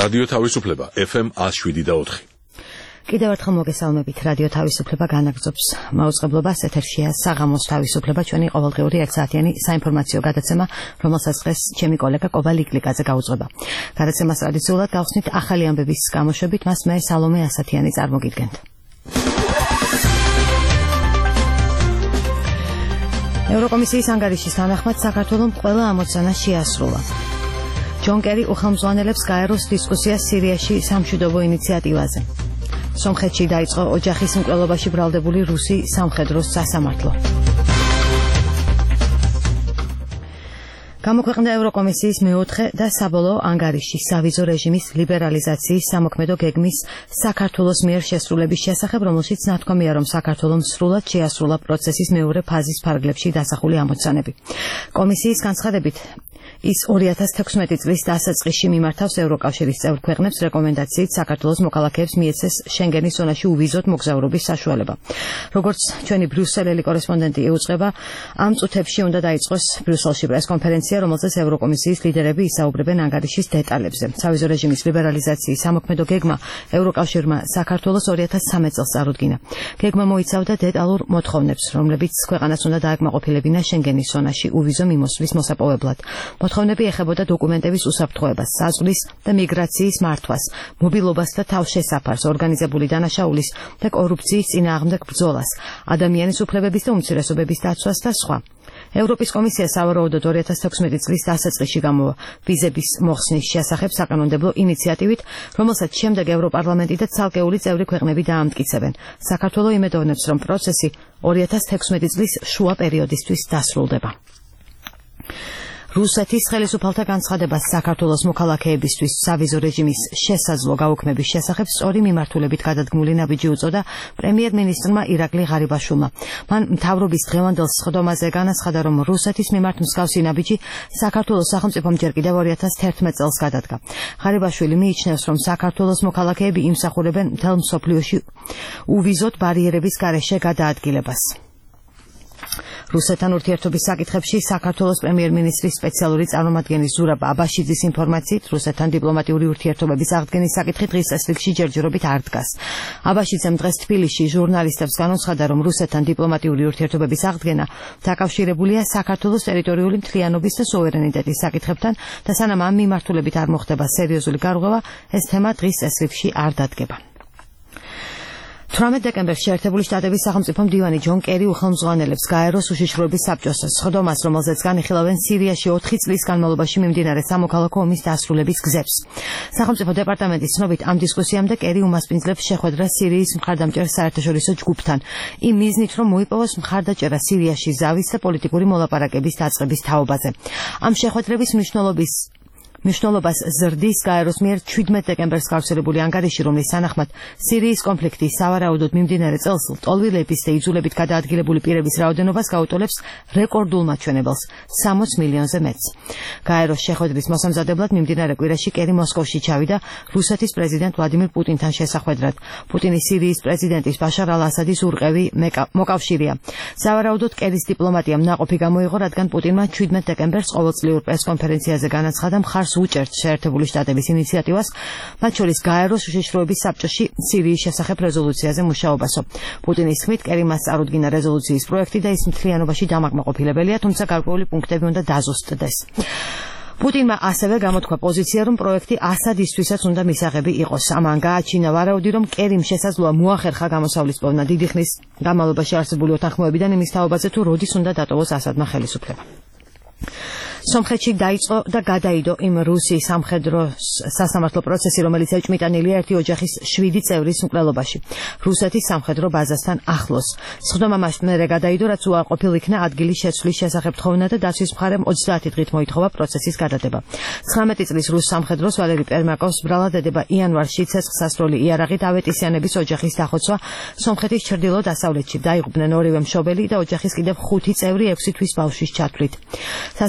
რადიო თავისუფლება FM 107.4. კიდევ ერთხელ მოგესალმებით. რადიო თავისუფლება განაგრძობს მაუწყებლობას. ეთერშია საღამოს თავისუფლება, ჩვენი ყოველდღიური 1 საათიანი საინფორმაციო გადაცემა, რომელსაც დღეს ჩემი კოლეგა კობა ლიკლიკაძე გაუძღვება. გადაცემას ტრადიციულად გავხსნით ახალი ამბების გამოშვებით, მას მე სალომე ასათიანი წარმოგიდგენთ. ევროკომისიის ანგარიშის თანახმად საქართველომ ყველა ამოცანა შეასრულა. ჯონ კერი უხელმძღვანელებს გაეროს დისკუსიას სირიაში სამშვიდობო ინიციატივაზე. სომხეთში დაიწყო ოჯახის მკვლელობაში ბრალდებული რუსი სამხედრო სასამართლო. გამოქვეყნდა ევროკომისიის მეოთხე და საბოლოო ანგარიში სავიზო რეჟიმის ლიბერალიზაციის სამოქმედო გეგმის საქართველოს მიერ შესრულების შესახებ, რომელშიც ნათქვამია, რომ საქართველომ სრულად შეასრულა პროცესის მეორე ფაზის ფარგლებში დასახული ამოცანები. კომისიის განცხადებით, ის 2016 წლის დასაწყისში მიმართავს ევროკავშირის წევრ ქვეყნებს რეკომენდაციით საქართველოს მოქალაქეებს მიეცეს შენგენის ზონაში უვიზოდ მოგზაურობის საშუალება. როგორც ჩვენი ბრიუსელელი კორესპონდენტი ეუწყება, ამ წუთებში უნდა დაიწყოს ბრიუსელში პრესკონფერენცია, რომელზეც ევროკომისიის ლიდერები ისაუბრებენ ანგარიშის დეტალებზე. სავიზო რეჟიმის ლიბერალიზაციის სამოქმედო გეგმა ევროკავშირმა საქართველოს 2013 წელს წარუდგინა. გეგმა მოიცავდა დეტალურ მოთხოვნებს, რომლებიც ქვეყანას უნდა დააკმაყოფილებინა შენგენის ზონაში უვიზო მიმოსვლის მოსაპოვებლად. მოთხოვნები ეხებოდა დოკუმენტების უსაფრთხოებას, საზღვრის და მიგრაციის მართვას, მობილობას და თავშესაფარს, ორგანიზებული დანაშაულის და კორუფციის წინააღმდეგ ბრძოლას, ადამიანის უფლებების და უმცირესობების დაცვას და სხვა. ევროპის კომისია სავარაუდოდ 2016 წლის დასაწყისში გამოვა ვიზების მოხსნის შესახებ საკანონმდებლო ინიციატივით, რომელსაც შემდეგ ევროპარლამენტი და ცალკეული წევრი ქვეყნები დაამტკიცებენ. საქართველო იმედოვნებს, რომ პროცესი 2016 წლის შუა პერიოდისთვის დასრულდება. რუსეთის ხელისუფალთა განცხადებას საქართველოს მოქალაქეებისთვის სავიზო რეჟიმის შესაძლო გაუქმების შესახებ სწორი მიმართულებით გადადგმული ნაბიჯი უწოდა პრემიერ-მინისტრმა ირაკლი ღარიბაშვილმა. მან მთავრობის დღევანდელ სხდომაზე განაცხადა, რომ რუსეთის მიმართ მსგავსი ნაბიჯი საქართველოს სახელმწიფომ ჯერ კიდევ 2011 წელს გადადგა. ღარიბაშვილი მიიჩნევს, რომ საქართველოს მოქალაქეები იმსახურებენ მთელ მსოფლიოში უვიზოდ ბარიერების გარეშე გადაადგილებას. რუსეთთან ურთიერთობის საკითხებში საქართველოს პრემიერ-მინისტრის სპეციალური წარმომადგენლის ზურაბ აბაშიძის ინფორმაციით, რუსეთთან დიპლომატიური ურთიერთობების აღდგენის საკითხი დღის წესრიგში ჯერჯერობით არ დგას. აბაშიძემ დღეს თბილისში ჟურნალისტებს განუცხადა, რომ რუსეთთან დიპლომატიური ურთიერთობების აღდგენა დაკავშირებულია საქართველოს ტერიტორიული მთლიანობის და სუვერენიტეტის საკითხებთან და სანამ ამ მიმართულებით არ მოხდება სერიოზული გარღვევა, ეს თემა დღის წესრიგში არ დადგება. 18 დეკემბერში შეერთებული შტატების სახელმწიფო მდივანი ჯონ კერი უხელმძღვანელებს გაეროს უშიშროების საბჭოს სხდომას, რომელზეც განიხილავენ სირიაში 4 წლის განმავლობაში მიმდინარე სამოქალაქო ომის დასრულების გზებს. სახელმწიფო დეპარტამენტის ცნობით, ამ დისკუსიამდე კერი უმასპინძლებს შეხვედრას სირიის მხარდამჭერ საერთაშორისო ჯგუფთან, იმ მიზნით, რომ მოიპოვოს მხარდაჭერა სირიაში ზავის და პოლიტიკური მოლაპარაკების დაწყების თაობაზე. ამ შეხვედრების მნიშვნელობას ზრდის გაეროს მიერ 17 დეკემბერს გავრცელებული ანგარიში, რომლის თანახმად სირიის კონფლიქტის სავარაუდოდ მიმდინარე წელს ლტოლვილების და იძულებით გადაადგილებული პირების რაოდენობას გაუტოლებს რეკორდულ მაჩვენებელს 60 მილიონზე მეტს. გაეროს შეხვედრის მოსამზადებლად მიმდინარე კვირაში კერი მოსკოვში ჩავიდა რუსეთის პრეზიდენტ ვლადიმირ პუტინთან შესახვედრად. პუტინი სირიის პრეზიდენტის ბაშარ ალ-ასადის ურყევი მოკავშირეა. სავარაუდოდ კერის დიპლომატიამ ნაყოფი გამოიღო, რადგან პუტინმა 17 დეკემბერს ყოველწლიურ პრესკონფერენციაზე განაცხადა, მხარს უჭერთ შეერთებული შტატების ინიციატივას, მათ შორის გაეროს უშიშროების საბჭოში სირიის შესახებ რეზოლუციაზე მუშაობასო. პუტინის თქმით, კერიმ მას წარუდგინა რეზოლუციის პროექტი და ის მთლიანობაში დამაკმაყოფილებელია, თუმცა გარკვეული პუნქტები უნდა დაზუსტდეს. პუტინმა ასევე გამოთქვა პოზიცია, რომ პროექტი ასადისთვისაც უნდა მისაღები იყოს. ამან გააჩინა ვარაუდი, რომ კერიმ შესაძლოა მოახერხა გამოსავლის პოვნა დიდი ხნის განმავლობაში არსებული უთანხმოებიდან იმის თაობაზე, თუ როდის უნდა დატოვოს ასადმა ხელისუფლება. სომხეთში დაიწყო და გადაიდო იმ რუსი სამხედრო სასამართლო პროცესი, რომელიც ეჭვმიტანილია ერთი ოჯახის 7 წევრის მკვლელობაში რუსეთის სამხედრო ბაზასთან ახლოს. სხდომა მერე გადაიდო, რაც უარყოფილ იქნა ადგილის შეცვლის შესახებ თხოვნა და დაცვის მხარემ 30 დღით მოითხოვა პროცესის გადადება. 19 წლის რუს სამხედროს ვალერი პერმაკოვს ბრალად ედება იანვარში ცეცხლსასროლი იარაღით ავეტისიანების ოჯახის დახოცვა სომხეთის ჩრდილო-დასავლეთში. დაიღუპნენ ორივე მშობელი და ოჯახის კიდევ 5 წევრი 6 თვის ბავშვის ჩათვლით. სასამართლოს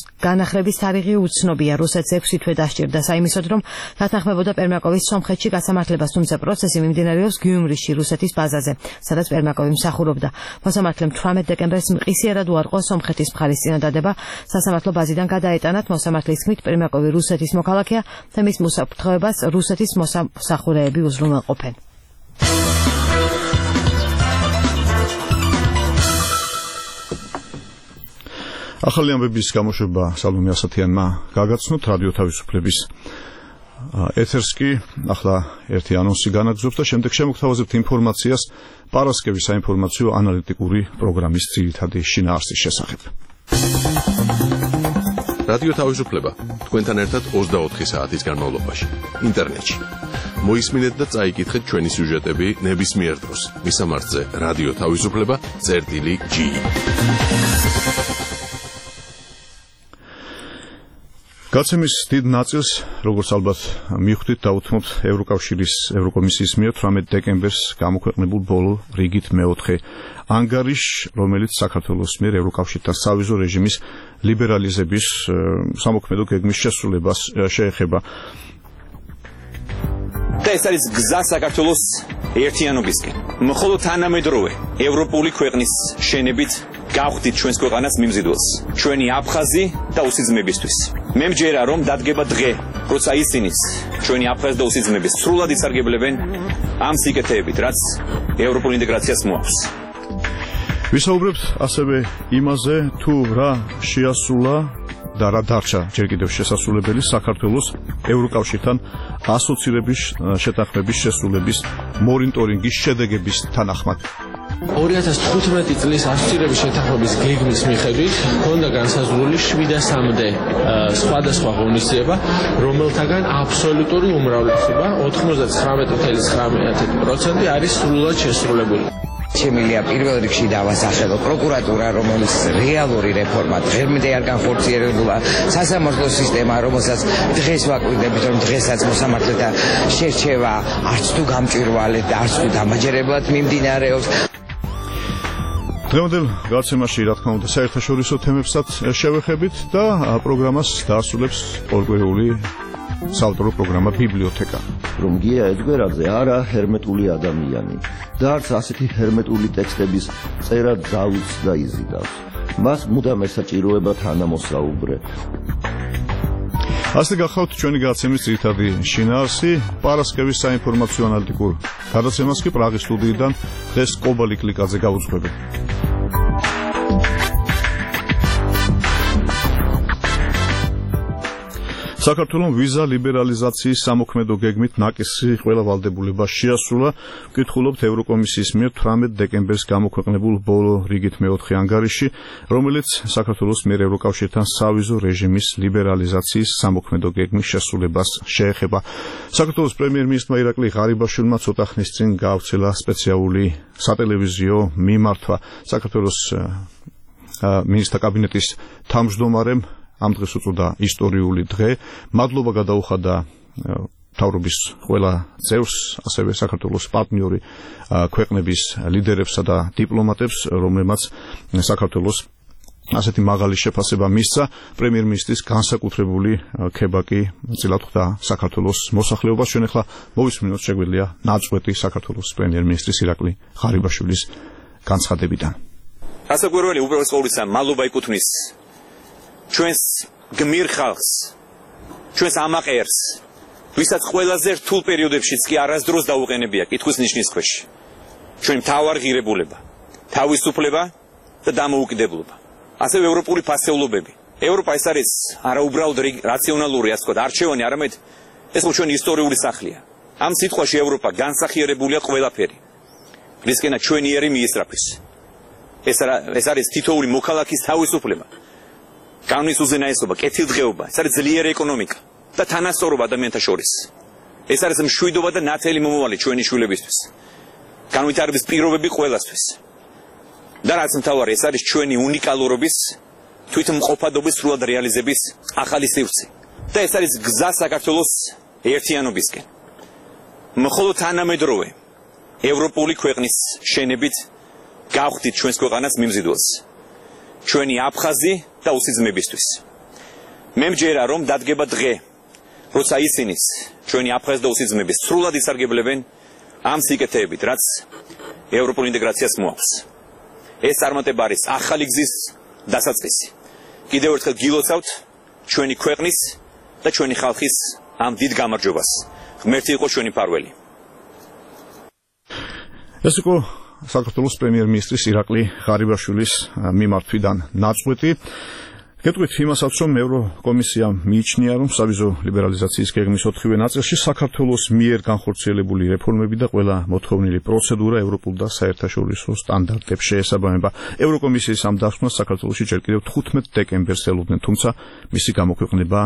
განახრების თარიღი უცნობია. რუსეთს 6 თვე დასჭირდა საიმისოდ, რომ დათანხმებოდა პერმაკოვის სომხეთში გასამართლებას, თუმცა პროცესი მიმდინარეობს გიუმრიში, რუსეთის ბაზაზე, სადაც პერმაკოვი მსახურობდა. მოსამართლემ 18 დეკემბერს მყისიერად უარყო სომხეთის მხარის წინადადება, სასამართლო ბაზიდან გადაეტანათ. მოსამართლის თქმით, პერმაკოვი რუსეთის მოქალაქეა და მის მოსაფრთხოებას რუსეთის მოსამსახურეები უზრუნველყოფენ. ახალი ამბების გამოშვება სალომე ასათიანმა გაგაცნოთ რადიო თავისუფლების ეთერს კი ახლა ერთი ანონსი განაგზობს და შემდეგ შემოგთავაზებთ ინფორმაციას პარასკევის საინფორმაციო ანალიტიკური პროგრამის ძირითადი შინაარსის შესახებ. რადიო თავისუფლება თქვენთან ერთად 24 საათის განმავლობაში ინტერნეტში. მოისმინეთ და წაიკითხეთ ჩვენი სიუჟეტები ნებისმიერ დროს. მისამართზე რადიო თავისუფლება.g. გაცემის დიდ ნაწილს, როგორც ალბათ მივხვდით, დაუთმობთ ევროკავშირის მიერ 18 დეკემბერს გამოქვეყნებულ ბოლო რიგით მეოთხე ანგარიშს, რომელიც საქართველოს მიერ ევროკავშირთან სავიზო რეჟიმის ლიბერალიზების სამოქმედო გეგმის შესრულებას შეეხება. და ეს არის გზა საქართველოს ერთიანობისკენ. მხოლოდ თანამედროვე ევროპული ქვეყნის შენებით გავხდით ჩვენს ქვეყანას მიმზიდველს, ჩვენი აფხაზი და უსიძმებისთვის. მე მჯერა, რომ დადგება დღე, როცა ისინიც ჩვენი აფხაზი და უსიძმების სრულად ისარგებლებენ ამ სიკეთეებით, რაც ევროპულ ინტეგრაციას მოაქვს. ვისაუბრებთ ასევე იმაზე, თუ რა შეასრულა და რა დარჩა ჯერ კიდევ შესასრულებელი საქართველოს ევროკავშირთან ასოცირების შეთანხმების შესრულების მონიტორინგის შედეგების თანახმად. 2015 წლის ასოცირების შეთანხმების გეგმის მიხედვით ჰქონდა განსაზღვრული 7-მდე სხვადასხვა ღონისძიება, რომელთაგან აბსოლუტური უმრავლესობა 99.9% არის სრულად შესრულებული. შემიძლია პირველ რიგში დავასახელო პროკურატურა, რომელიც რეალური რეფორმა დღემდე არ განხორციელებულა, სასამართლო სისტემა, რომელსაც დღეს ვაკვირდებით, რომ დღესაც მოსამართლეთა შერჩევა არც თუ გამჭვირვალედ და არც თუ დამაჯერებლად მიმდინარეობს. დღევანდელ გაცემაში, რა თქმა უნდა, საერთაშორისო თემებსაც შევეხებით და პროგრამას დაასრულებს ორკვირეული საავტორო პროგრამა ბიბლიოთეკა. რომ გია ეძგვერაძე არა ჰერმეტული ადამიანი და არც ასეთი ჰერმეტული ტექსტების წერა ძალუც და იზიდავს. მას მუდამ ესაჭიროება თანამოსაუბრე. ასე გახავთ ჩვენი გაცემის ძირითადი შინაარსი. პარასკევის საინფორმაციო ანალიტიკურ გადაცემას კი პრაღის სტუდიიდან დღეს კობალი კლიკაძე გაუძღვებით. საქართველოს ვიზა ლიბერალიზაციის სამოქმედო გეგმით ნაკისი ყველა ვალდებულება შეასრულა. ვკითხულობთ ევროკომისიის მიერ 18 დეკემბერს გამოქვეყნებულ ბოლო რიგით მეოთხე ანგარიში, რომელიც საქართველოს მიერ ევროკავშირთან სავიზო რეჟიმის ლიბერალიზაციის სამოქმედო გეგმის შესრულებას შეეხება. საქართველოს პრემიერ-მინისტრმა ირაკლი ღარიბაშვილმა ცოტა ხნის წინ გაავრცელა სპეციალური სატელევიზიო მიმართვა. საქართველოს მინისტრთა კაბინეტის თავმჯდომარემ ამ დღეს უწოდა ისტორიული დღე. მადლობა გადაუხადა მთავრობის ყველა წევრს, ასევე საქართველოს პარტნიორი ქვეყნების ლიდერებსა და დიპლომატებს, რომლებმაც საქართველოს ასეთი მაღალი შეფასება მისცა. პრემიერ-მინისტრის განსაკუთრებული ქებაკი წილად ხვდა საქართველოს მოსახლეობას. ჩვენ ახლა მოვისმინოთ შეგვიძლია ნაწყვეტი საქართველოს პრემიერ-მინისტრის ირაკლი ღარიბაშვილის განცხადებიდან. ასაკვირველი უპირველეს ყოვლისა მადლობა ეკუთვნის ჩვენს გმირ ხალხს, ჩვენს ამაყერს, ვისაც ყველაზე რთულ პერიოდებშიც კი არასდროს დაუყენებია კითხვის ნიშნის ქვეშ. ჩვენი მთავარი ღირებულება, თავისუფლება და დამოუკიდებლობა. ასევე ევროპული ფასეულობები. ევროპა ეს არის არა უბრალოდ რაციონალური, ასე ვთქვათ, არჩევანი, არამედ ეს ჩვენი ისტორიული სახლია. ამ სიტყვაში ევროპა განსახიერებულია ყველაფერი, რისკენაც ჩვენი ერი მიესწრაფვის. ეს არის თითოეული მოქალაქის თავისუფლება. კანონის უზენაესობა, კეთილდღეობა, ეს არის ძლიერი ეკონომიკა და თანასწორობა ადამიანთა შორის. ეს არის მშვიდობა და ნათელი მომავალი ჩვენი შვილებისთვის. განვითარების პირობები ყველასთვის. და რაც მთავარი, ეს არის ჩვენი უნიკალურობის, თვითმყოფადობის სრულად რეალიზების ახალი სივრცე. და ეს არის გზა საქართველოს ერთიანობისკენ. მხოლოდ თანამედროვე ევროპული ქვეყნის შენებით გავხდით ჩვენს ქვეყანას მიმზიდველს, ჩვენი აფხაზი და უსიძმებისთვის. მე მჯერა რომ დადგება დღე, როცა ისინიც ჩვენი აფხაზდაუსი ძმები სრულად ისარგებლებენ ამ სიკეთეებით, რაც ევროპულ ინტეგრაციას მოაქვს. ეს წარმატება არის ახალი გზის დასაწყისი. კიდევ ერთხელ გილოცავთ ჩვენი ქვეყნის და ჩვენი ხალხის ამ დიდ გამარჯვებას. ღმერთი იყო ჩვენი მფარველი. ეს იყო საქართველოს პრემიერ-მინისტრის ირაკლი ღარიბაშვილის მიმართვიდან ნაწყვეტი. გეტყვით იმასაც, რომ ევროკომისიამ მიიჩნია, რომ სავიზო ლიბერალიზაციის გეგმის 4-ვე ნაწილში საქართველოს მიერ განხორციელებული რეფორმები და ყველა მოთხოვნილი პროცედურა ევროპულ და საერთაშორისო სტანდარტებს შეესაბამება. ევროკომისიის ამ დასკვნას საქართველოში ჯერ კიდევ 15 დეკემბერს ელოდნენ, თუმცა მისი გამოქვეყნება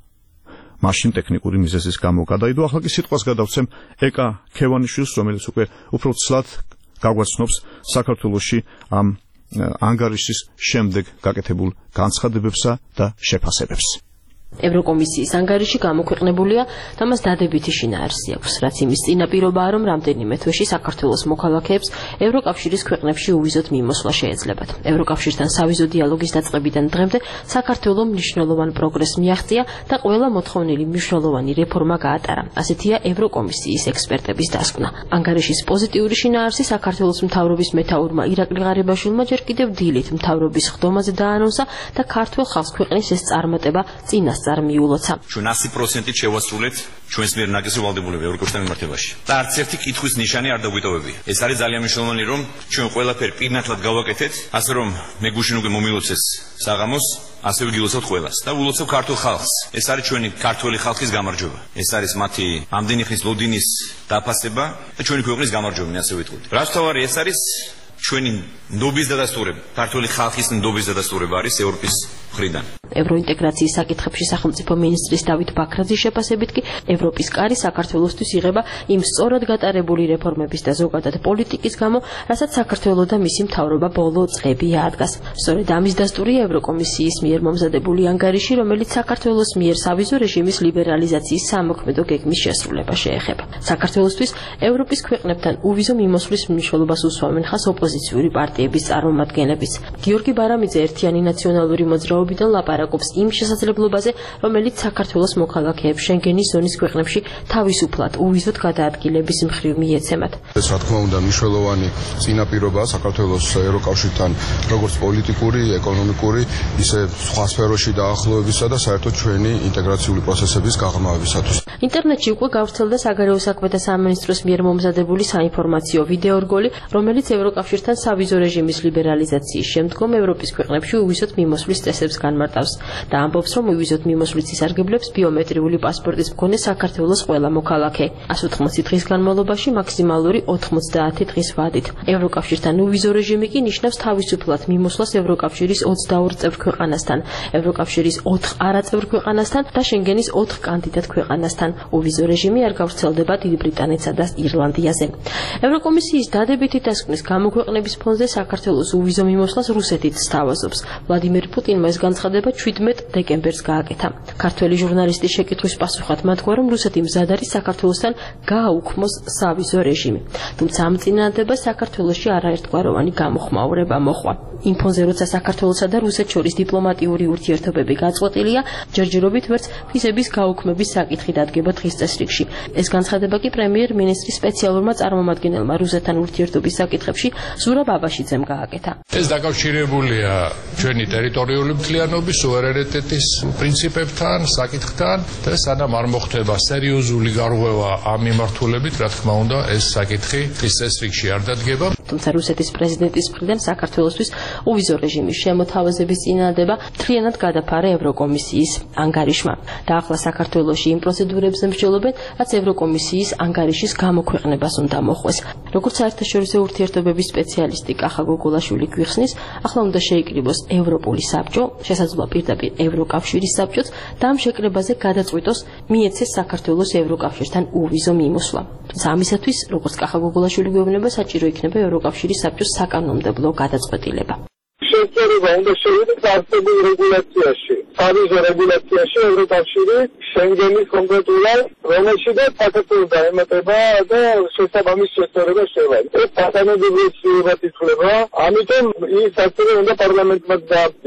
მაშინ ტექნიკური მიზეზის გამო გადაიდო. ახლა კი სიტყვას გადავცემ ეკა ქევანიშვილს, რომელიც უკვე უფრო ცლად გაგვაცნობს საქართველოში ამ ანგარიშის შემდეგ გაკეთებულ განცხადებებსა და შეფასებებს. ევროკომისიის ანგარიში გამოქვეყნებულია და მას დადებითი შინაარსი აქვს, რაც იმის წინაპირობაა, რომ რამდენიმე თვეში საქართველოს მოქალაქეებს ევროკავშირის ქვეყნებში უვიზოდ მიმოსვლა შეეძლებათ. ევროკავშირთან სავიზო დიალოგის დაწყებიდან დღემდე საქართველოს მნიშვნელოვან პროგრესს მიაღწია და ყველა მოთხოვნილი მნიშვნელოვანი რეფორმა გაატარა. ასეთია ევროკომისიის ექსპერტების დასკვნა. ანგარიშის პოზიტიური შინაარსი საქართველოს მთავრობის მეთაურმა ირაკლი ღარიბაშვილმა ჯერ კიდევ დილით მთავრობის ხდომაზე დაანონსა და ქართულ ხალხს ქვეყნის ეს წარმატება წინასწარ მიულოცა. ჩვენ 100%-ით შევასრულეთ ჩვენს მიერ ნაკისრი ვალდებულება ევროკავშირთან მიმართებაში. და არც ერთი კითხვის ნიშანი არ დაგვიტოვებია. ეს არის ძალიან მნიშვნელოვანი, რომ ჩვენ ყველაფერი პირნათლად გავაკეთეთ, ასე რომ მე გუშინ უკვე მომილოცეს საღამოს, ასევე გილოცავთ ყველას და ულოცავ ქართულ ხალხს. ეს არის ჩვენი ქართველი ხალხის გამარჯვება. ეს არის მათი ამდენი ხნის ლოდინის დაფასება და ჩვენი ქვეყნის გამარჯვება, ასე ვიტყოდი. რაც თავარი ეს არის ჩვენი ნდობის დადასტურება, ქართული ხალხის ნდობის დადასტურება არის ევროპის მხრიდან. ევროინტეგრაციის საკითხებში სახელმწიფო მინისტრის დავით ბაქრაძის შეფასებით კი ევროპის კარი საქართველოსთვის იღება იმ სწორად გატარებული რეფორმების და ზოგადად პოლიტიკის გამო, რასაც საქართველო და მისი მთავრობა ბოლო წლები აადგას. სწორედ ამის დასტურია ევროკომისიის მიერ მომზადებული ანგარიში, რომელიც საქართველოს მიერ სავიზო რეჟიმის ლიბერალიზაციის სამოქმედო გეგმის შესრულება შეეხება. საქართველოსთვის ევროპის ქვეყნებთან უვიზო მიმოსვლის მნიშვნელობას უსვამენ ხას ოპოზიციური პარტიების წარმომადგენლებიც. გიორგი ბარამიძე ერთიანი ნაციონალური მოძრაობიდან ლაპარაკობს იმ შესაძლებლობაზე, რომელიც საქართველოს მოქალაქეებს შენგენის ზონის ქვეყნებში თავისუფლად უვიზოდ გადაადგილების მხრივ მიეცემათ. ეს რა თქმა უნდა მნიშვნელოვანი წინაპირობაა საქართველოს ევროკავშირთან როგორც პოლიტიკური, ეკონომიკური, ისე სხვა სფეროში დაახლოებისა და საერთოდ ჩვენი ინტეგრაციული პროცესების გაღრმავებისათვის. ინტერნეტში უკვე გავრცელდა საგარეო საქმეთა სამინისტროს მიერ მომზადებული საინფორმაციო ვიდეორგოლი, რომელიც ევროკავშირთან სავიზო რეჟიმის ლიბერალიზაციის შემდგომ ევროპის ქვეყნებში უვიზოდ მიმოსვლის წესებს განმარტავს და ამბობს, რომ უვიზოდ მიმოსვლის ისარგებლებს ბიომეტრიული პასპორტის მქონე საქართველოს ყველა მოქალაქე. 180 დღის განმავლობაში მაქსიმალური 90 დღის ვადით. ევროკავშირთან უვიზო რეჟიმი კი ნიშნავს თავისუფლად მიმოსვლას ევროკავშირის 22 წევრ ქვეყანასთან, ევროკავშირის 4 არაწევრ ქვეყანასთან და შენგენის 4 კანდიდატ ქვეყანასთან. უვიზო რეჟიმი არ გავრცელდება დიდ ბრიტანეთსა და ირლანდიაზე. ევროკომისიის დადებითი დასკვნის გამოქვეყნების ფონზე საქართველოს უვიზო მიმოსვლას რუსეთიც სთავაზობს. ვლადიმერ პუტინმა ეს განცხადება 17 დეკემბერს გააკეთა. ქართველი ჟურნალისტის შეკითხვის პასუხად მათქვა, რომ რუსეთი მზად არის საქართველოსთან გააუქმოს სავიზო რეჟიმი. თუმცა ამ წინადადებას საქართველოში არაერთგვაროვანი გამოხმაურება მოჰყვა. იმ ფონზე, როცა საქართველოსა და რუსეთს შორის დიპლომატიური ურთიერთობები გაწყვეტილია, ჯერჯერობით ვერც ვიზების გაუქმების საკითხი დადგება დღის წესრიგში. ეს განცხადება კი პრემიერ-მინისტრის სპეციალურმა წარმომადგენელმა რუსეთთან ურთიერთობის საკითხებში ზურაბ აბაშიძემ გააკეთა. ეს დაკავშირებულია ჩვენი ტერიტორიული მთლიანობის, სუვერენიტეტის პრინციპებთან, საკითხთან და სანამ არ მოხდება სერიოზული გარღვევა ამ მიმართულებით, რა თქმა უნდა, ეს საკითხი დღის წესრიგში არ დადგება. თუმცა რუსეთის პრეზიდენტის მხრიდან საქართველოსთვის უვიზო რეჟიმის შემოთავაზების წინადადება მთლიანად გადაფარა ევროკომისიის ანგარიშმა. და ახლა საქართველოში იმ პროცედურებზე მსჯელობენ, რაც ევროკომისიის ანგარიშის გამოქვეყნებას უნდა მოხდეს. როგორც საერთაშორისო ურთიერთობების სპეციალისტი კახა გოგოლაშვილი გვიხსნის, ახლა უნდა შეიკრიბოს ევროპული საბჭო, შესაძლოა პირდაპირ ევროკავშირის საბჭოც და ამ შეკრებაზე გადაწყვიტოს მიეცეს საქართველოს ევროკავშირთან უვიზო მიმოსვლა. თუმცა ამისათვის, როგორც კახა გოგოლაშვილი გვეუბნება, საჭირო იქნება ევროკავშირის საბჭოს საკანონმდებლო გადაწყვეტილება. შეწყვეტილება უნდა შევიდეთ არსებულ რეგულაციაში. სავიზო რეგულაციაში ევროკავშირი შენგენის კონკრეტულად, რომელშიც საქართველოს დაემატება და შესაბამის შეწყვეტილება შევა. ეს საკანონმდებლო ცვლილებად ითვლება, ამიტომ ის ასევე უნდა პარლამენტმა დააფიქსოს.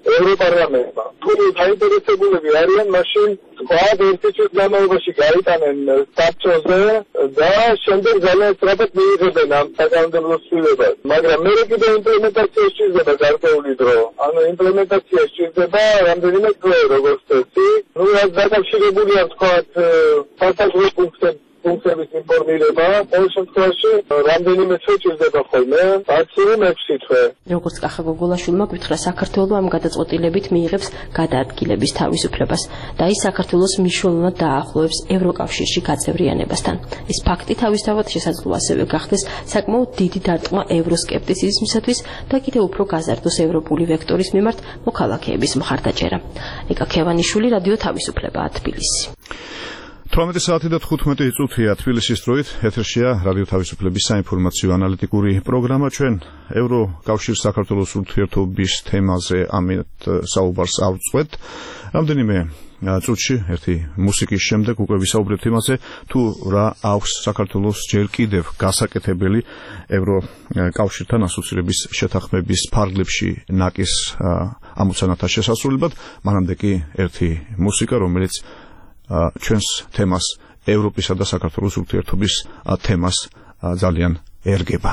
ევროპარლამენტმა. თუ დაინტერესებულები არიან, მაშინ სხვა ერთი წუთის განმავლობაში გაიტანენ საბჭოზე და შემდეგ ძალიან სწრაფად მიიღებენ ამ საკანონმდებლო ცვლილებას. მაგრამ მე კიდევ იმპლემენტაცია სჭირდება გარკვეული დრო. ანუ იმპლემენტაცია სჭირდება რამდენიმე დღე, როგორც წესი. რაც დაკავშირებულია თქვათ სასაზღვრო ფუნქციების ინფორმირება, ყოველ შემთხვევაში რამდენიმე თვე ჭირდება ხოლმე, მაკსიმუმ 6 თვე. როგორც კახა გოგოლაშვილმა გვითხრა, საქართველო ამ გადაწყვეტილებით მიიღებს გადაადგილების თავისუფლებას და ის საქართველოს მნიშვნელოვნად დაახლოებს ევროკავშირში გაწევრიანებასთან. ეს ფაქტი თავისთავად შესაძლოა ასევე გახდეს საკმაოდ დიდი დარტყმა ევროსკეპტიციზმისათვის და კიდევ უფრო გაზარდოს ევროპული ვექტორის მიმართ მოქალაქეების მხარდაჭერა. ეკა ქევანიშვილი, რადიო თავისუფლება, თბილისი. 18 საათი და 15 წუთია თბილისის დროით. ეთერშია რადიო თავისუფლების საინფორმაციო ანალიტიკური პროგრამა. ჩვენ ევროკავშირის საქართველოს ურთიერთობის თემაზე ამით საუბარს ავწყვეთ. რამდენიმე წუთში ერთი მუსიკის შემდეგ უკვე ვისაუბრებთ იმაზე, თუ რა აქვს საქართველოს ჯერ კიდევ გასაკეთებელი ევროკავშირთან ასოცირების შეთანხმების ფარგლებში ნაკის ამოცანათა შესასრულებლად. მანამდე კი ერთი მუსიკა, რომელიც ჩვენს თემას, ევროპისა და საქართველოს ურთიერთობის თემას ძალიან ერგება.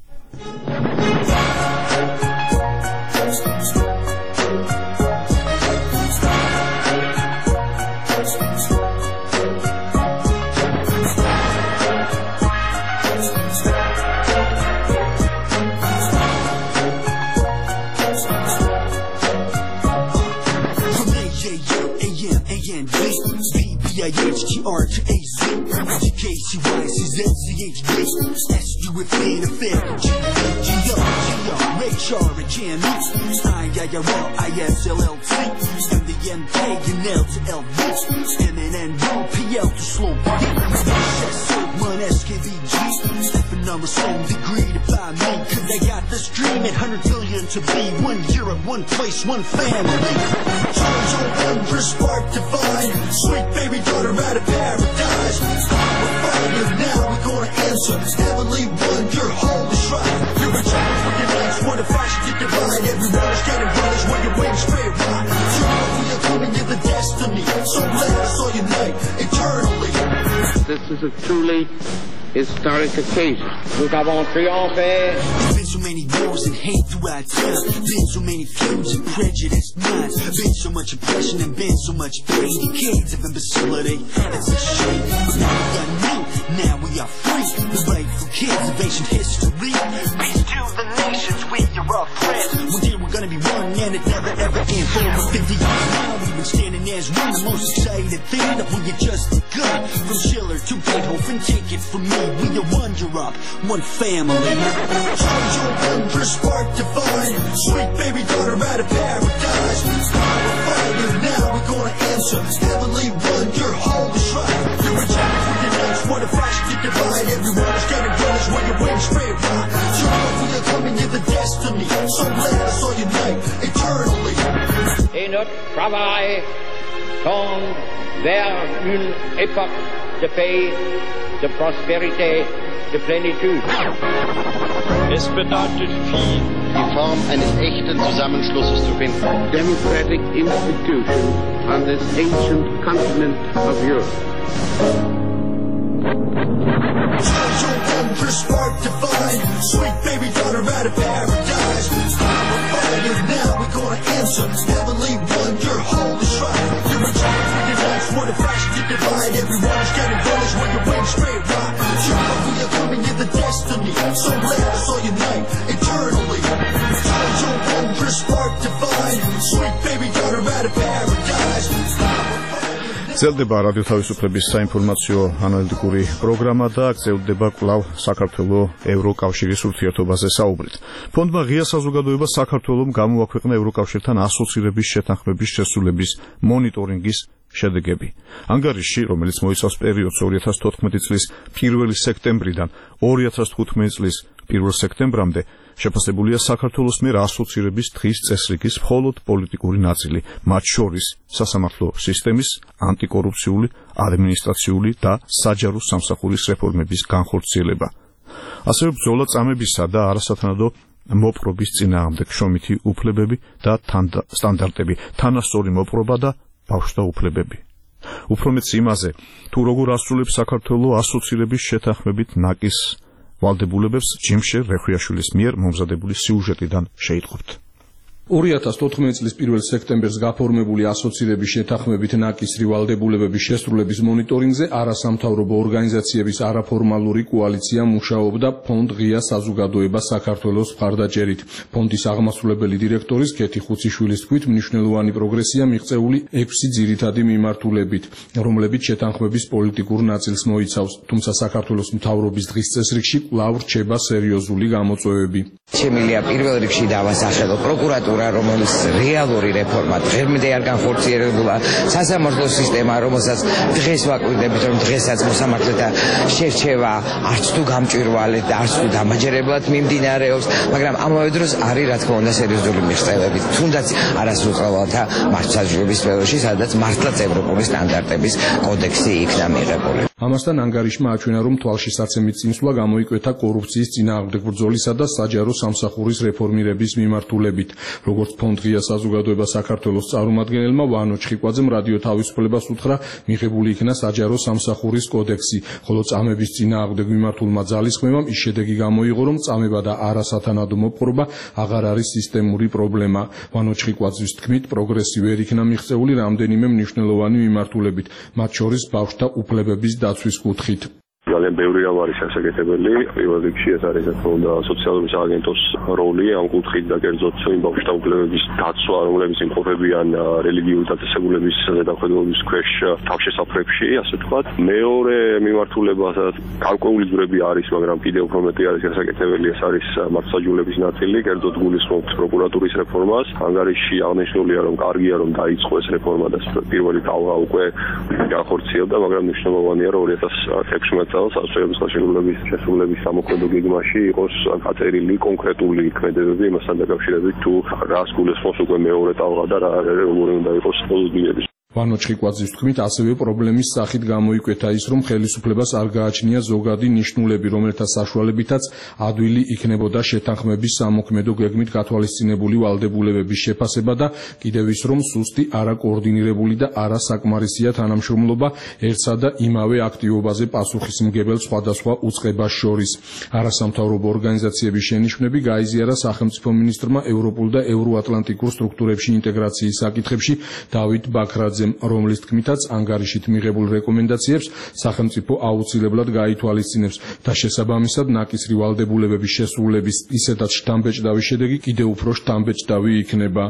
On the same degree to buy me, cause they got this dream at 100 billion to be 1 Europe, 1 place, 1 family. Charge on wondrous spark divine, sweet baby daughter out of paradise. We're fire now, we're gonna answer heavenly wonder, hold is right. You're a child for your legs, what a fashion to divide. Everyone is getting brothers when your wings straight right. You know we are coming in the destiny, so let us all unite eternally. This is a truly historic occasion. Nous avons triomphé. There's been so many wars and hate throughout time. Been so many feuds and prejudiced minds. Been so much oppression and been so much pain. Decades of imbecility. It's a shame. But now we are new. Now we are free. The rightful kids of ancient history. Peace to the nations. We are all friends. One day we're gonna be one and it never ever ends. For over 50 years now we've been standing as one. The most exciting thing that we are just begun. From Schiller to Beethoven, take it from me. We are one Europe, one family. Charge your wondrous spark divine, sweet baby daughter out of paradise. We're fire now, we're gonna answer heavenly wonder, hold is right. You're a child for your legs, what a fashion to divide. Everyone is getting brothers when your wings straight right. You know we are coming in the destiny, so let us all unite eternally. Et notre travail tend vers une époque de paix, de prospérité, de plénitude. Es bedeutet viel, die Form eines echten Zusammenschlusses zu finden. Democratic institution on this ancient continent of Europe. Charge your wondrous spark divine, sweet baby daughter out of paradise. We're fire now, we're gonna answer heavenly wonder, hold is right. You're a child for your legs, what a fashion to divide. Everyone is getting brothers when your wings straight right. You know we are coming in the destiny, so let us all unite eternally. Charge your wondrous spark divine, sweet baby daughter out of paradise. გრძელდება რადიო თავისუფლების საინფორმაციო ანალიტიკური პროგრამა და გრძელდება კვლავ საქართველოს ევროკავშირის ურთიერთობაზე საუბრით. ფონდმა ღია საზოგადოება საქართველოს გამოაქვეყნა ევროკავშირთან ასოცირების შეთანხმების შესრულების მონიტორინგის შედეგები. ანგარიშში, რომელიც მოიცავს პერიოდს 2014 წლის 1 სექტემბრიდან 2015 წლის 1 სექტემბრამდე, შეფასებულია საქართველოს მიერ ასოცირების დღის წესრიგის მხოლოდ პოლიტიკური ნაწილი, მათ შორის სასამართლო სისტემის, ანტიკორუფციული, ადმინისტრაციული და საჯარო სამსახურის რეფორმების განხორციელება. ასევე ბრძოლა წამებისა და არასათანადო მოპყრობის წინააღმდეგ შრომითი უფლებები და სტანდარტები, თანასწორი მოპყრობა და ბავშვთა უფლებები. უფრო მეც იმაზე, თუ როგორ ასრულებს საქართველოს ასოცირების შეთანხმებით ნაკის ვალდებულებებს ჯიმშე რეხვიაშვილის მიერ მომზადებული სიუჟეტიდან შეიტყობთ. 2014 წლის 1 სექტემბერს გაფორმებული ასოცირების შეთანხმებით ნაკისრი ვალდებულებების შესრულების მონიტორინგზე არასამთავრობო ორგანიზაციების არაფორმალური კოალიცია მუშაობდა ფონდ ღია საზოგადოება საქართველოს მხარდაჭერით. ფონდის აღმასრულებელი დირექტორის კეთი ხუციშვილის თქმით, მნიშვნელოვანი პროგრესია მიღწეული 6 ძირითადი მიმართულებით, რომლებიც შეთანხმების პოლიტიკურ ნაწილს მოიცავს, თუმცა საქართველოს მთავრობის დღის წესრიგში კვლავ რჩება სერიოზული გამოწვევები. შემიძლია პირველ რიგში დავასახელო პროკურატურა, რომელიც რეალური რეფორმა დღემდე არ განხორციელებულა, სასამართლო სისტემა, რომელსაც დღეს ვაკვირდებით, რომ დღესაც მოსამართლეთა შერჩევა არც თუ გამჭვირვალედ და არც თუ დამაჯერებლად მიმდინარეობს, მაგრამ ამავე დროს არის რა თქმა უნდა სერიოზული მიღწევები, თუნდაც არასრულყავალთა მართლმსაჯულების სფეროში, სადაც მართლაც ევროპული სტანდარტების კოდექსი იქნა მიღებული. ამასთან ანგარიშმა აჩვენა, რომ თვალშისაცემით წინსვლა გამოიკვეთა კორუფციის წინააღმდეგ ბრძოლისა და საჯარო სამსახურის რეფორმირების მიმართულებით. როგორც ფონდ ღია საზოგადოება საქართველოს წარმომადგენელმა ვანო ჩხიკვაძემ რადიო თავისუფლებას უთხრა, მიღებული იქნა საჯარო სამსახურის კოდექსი, ხოლო წამების წინააღმდეგ მიმართულმა ძალისხმევამ ის შედეგი გამოიღო, რომ წამება და არასათანადო მოპყრობა აღარ არის სისტემური პრობლემა. ვანო ჩხიკვაძის თქმით, პროგრესი ვერ იქნა მიღწეული რამდენიმე მნიშვნელოვანი მიმართულებით, მათ შორის ბავშვთა უფლებების დაცვის კუთხით. ძალიან ბევრი რამ არის ასაკეთებელი. პირველ რიგში ეს არის თქონდა სოციალური სააგენტოს როლი ამ კუთხით და კერძოდ იმ ბავშვთა უფლებების დაცვა, რომლებიც იმყოფებიან რელიგიური დაწესებულების ზედამხედველობის ქვეშ თავშესაფრებში, ასე ვთქვათ. მეორე მიმართულება, სადაც გარკვეული ძვრები არის, მაგრამ კიდევ უფრო მეტი არის ასაკეთებელი, ეს არის მართლმსაჯულების ნაწილი, კერძოდ გულისხმობთ პროკურატურის რეფორმას. ანგარიშში აღნიშნულია, რომ კარგია, რომ დაიწყო ეს რეფორმა და პირველი კალღა უკვე განხორციელდა, მაგრამ მნიშვნელოვანია, რომ 2016 წელს ასოების შესრულების სამოქმედო გეგმაში იყოს გაწერილი კონკრეტული ქმედებები იმასთან დაკავშირებით, თუ რას გულისხმობს უკვე მეორე ტალღა და როგორი უნდა იყოს პოლიტიკები. ვანო ჩხიკვაძის თქმით, ასევე პრობლემის სახით გამოიკვეთა ის, რომ ხელისუფლებას არ გააჩნია ზოგადი ნიშნულები, რომელთა საშუალებითაც ადვილი იქნებოდა შეთანხმების სამოქმედო გეგმით გათვალისწინებული ვალდებულებების შეფასება და კიდევ ის, რომ სუსტი, არაკოორდინირებული და არასაკმარისია თანამშრომლობა ერთსა და იმავე აქტივობაზე პასუხისმგებელ სხვადასხვა უწყებას შორის. არასამთავრობო ორგანიზაციების შენიშვნები გაიზიარა სახელმწიფო მინისტრმა ევროპულ და ევროატლანტიკურ სტრუქტურებში ინტეგრაციის საკითხებში დავით ბაქრაძემ, რომლის თქმითაც ანგარიშით მიღებულ რეკომენდაციებს სახელმწიფო აუცილებლად გაითვალისწინებს და შესაბამისად ნაკისრი ვალდებულებების შესრულების ისედაც შთამბეჭდავი შედეგი კიდევ უფრო შთამბეჭდავი იქნება.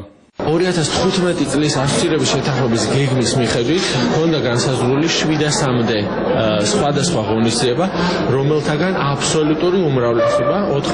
2015 წლის ასოცირების შეთანხმების გეგმის მიხედვით ჰქონდა განსაზღვრული 7-მდე სხვადასხვა ღონისძიება, რომელთაგან აბსოლუტური უმრავლესობა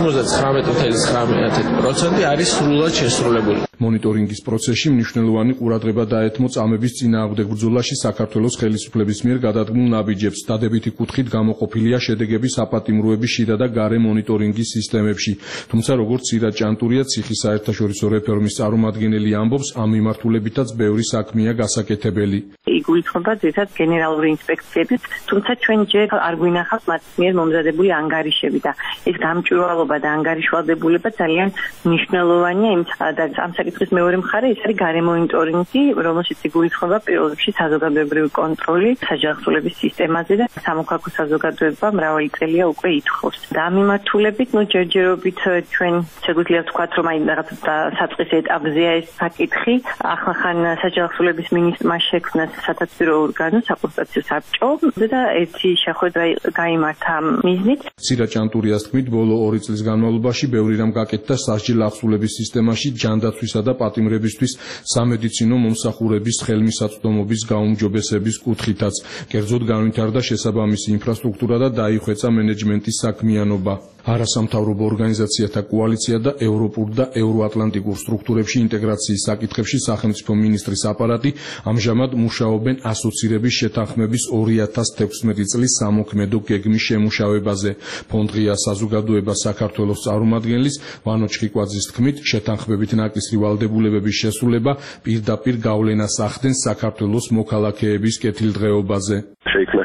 99.9% არის სრულად შესრულებული. მონიტორინგის პროცესში მნიშვნელოვანი ყურადღება დაეთმო წამების წინააღმდეგ ბრძოლაში საქართველოს ხელისუფლების მიერ გადადგმულ ნაბიჯებს. დადებითი კუთხით გამოყოფილია შედეგები საპატიმროების შიდა და გარე მონიტორინგის სისტემებში. თუმცა, როგორც ცირა ჭანტურია ციხის საერთაშორისო რეფორმის წარმომადგენელი ამბობს, ამ მიმართულებითაც ბევრი საქმეა გასაკეთებელი. იგულისხმება ძირითადად გენერალური ინსპექციებით, თუმცა ჩვენ ჯერ არ გვინახავს მათ მიერ მომზადებული ანგარიშები და ეს გამჭვირვალობა და ანგარიშვალდებულება ძალიან მნიშვნელოვანია და ამ საკითხის მეორე მხარე ის არის გარე მონიტორინგი, რომელშიც იგულისხმება პირველ რიგში საზოგადოებრივი კონტროლი საჯარო სისტემაზე და სამოქალაქო საზოგადოება მრავალი წელია უკვე ითხოვს. და ამ მიმართულებით, ჯერჯერობით ჩვენ შეგვიძლია ვთქვათ, რომ აი რაღაც საწყის ეტაპზეა ეს საკითხი. ახალხან საჯარო მინისტრმა შექმნა სათათბირო ორგანო, საკონსტიტუციო საბჭო და ერთი შეხვედრა გაიმართა მიზნით. ცირა ჭანტურიას თქმით, ბოლო 2 წლის განმავლობაში ბევრი რამ გაკეთდა სასჯელ ახსულების სისტემაში, ჯანდაცვისა და პატიმრებისთვის სამედიცინო მომსახურების ხელმისაწვდომობის გაუმჯობესების კუთხითაც. კერძოდ განვითარდა შესაბამისი ინფრასტრუქტურა და დაიხვეწა მენეჯმენტის საქმიანობა. არასამთავრობო ორგანიზაციათა კოალიცია და ევროპულ და ევროატლანტიკურ სტრუქტურებში ინტეგრაციის საკითხებში სახელმწიფო მინისტრის აპარატი ამჟამად მუშაობენ ასოცირების შეთანხმების 2016 წლის სამოქმედო გეგმის შემუშავებაზე. ფონდ ღია საზოგადოება საქართველოს წარმომადგენლის ვანო ჩხიკვაძის თქმით, შეთანხმებით ნაკისრი ვალდებულებების შესრულება პირდაპირ გავლენას ახდენს საქართველოს მოქალაქეების კეთილდღეობაზე. შეიქმნა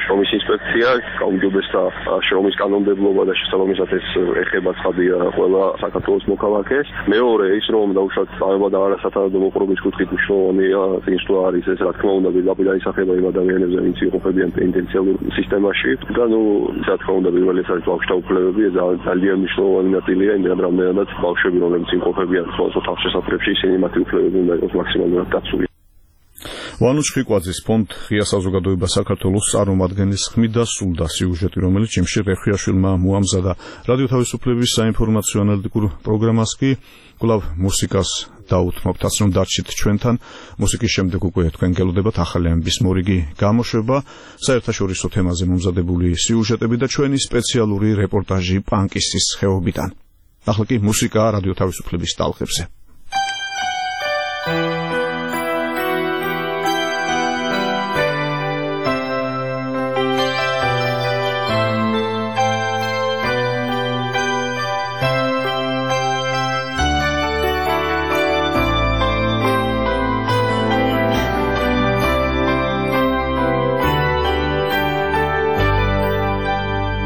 შრომის ინსპექცია გაუმჯობესდა შრომის კანონმდებლობა და შესაბამისად ეს ეხება ცხადია ყველა საქართველოს მოქალაქეს. მეორე ის რომ დაუშვათ წავება და არასათანადო მოპყრობის კუთხით მნიშვნელოვანია ის თუ არის ეს რა თქმა უნდა პირდაპირ ისახება იმ ადამიანებზე ვინც იყოფებიან პენიტენციალურ სისტემაში და რა თქმა უნდა პირველ ეს არის ბავშვთა უფლებები ძალიან მნიშვნელოვანი ნაწილია იმდენ რამდენადაც ბავშვები რომლებიც იმყოფებიან სხვადასხვა თავშესაფრებში ისინი მათი უფლებები უნდა იყოს მაქსიმალურად დაცული. ვანო ჩხიკვაძის ფონდ ღია საზოგადოება საქართველოს წარმომადგენლის ხმით დასრულდა სიუჟეტი, რომელიც ჯიმში რეხვიაშვილმა მოამზადა. რადიო თავისუფლების საინფორმაციო ანალიტიკურ პროგრამას კი კვლავ მუსიკას დაუთმობთ, რომ დარჩით ჩვენთან. მუსიკის შემდეგ უკვე თქვენ გელოდებათ ახალი ამბის მორიგი გამოშვება, საერთაშორისო თემაზე მომზადებული სიუჟეტები და ჩვენი სპეციალური რეპორტაჟი პანკისის ხეობიდან. ახლა კი მუსიკა რადიო თავისუფლების ტალღებზე.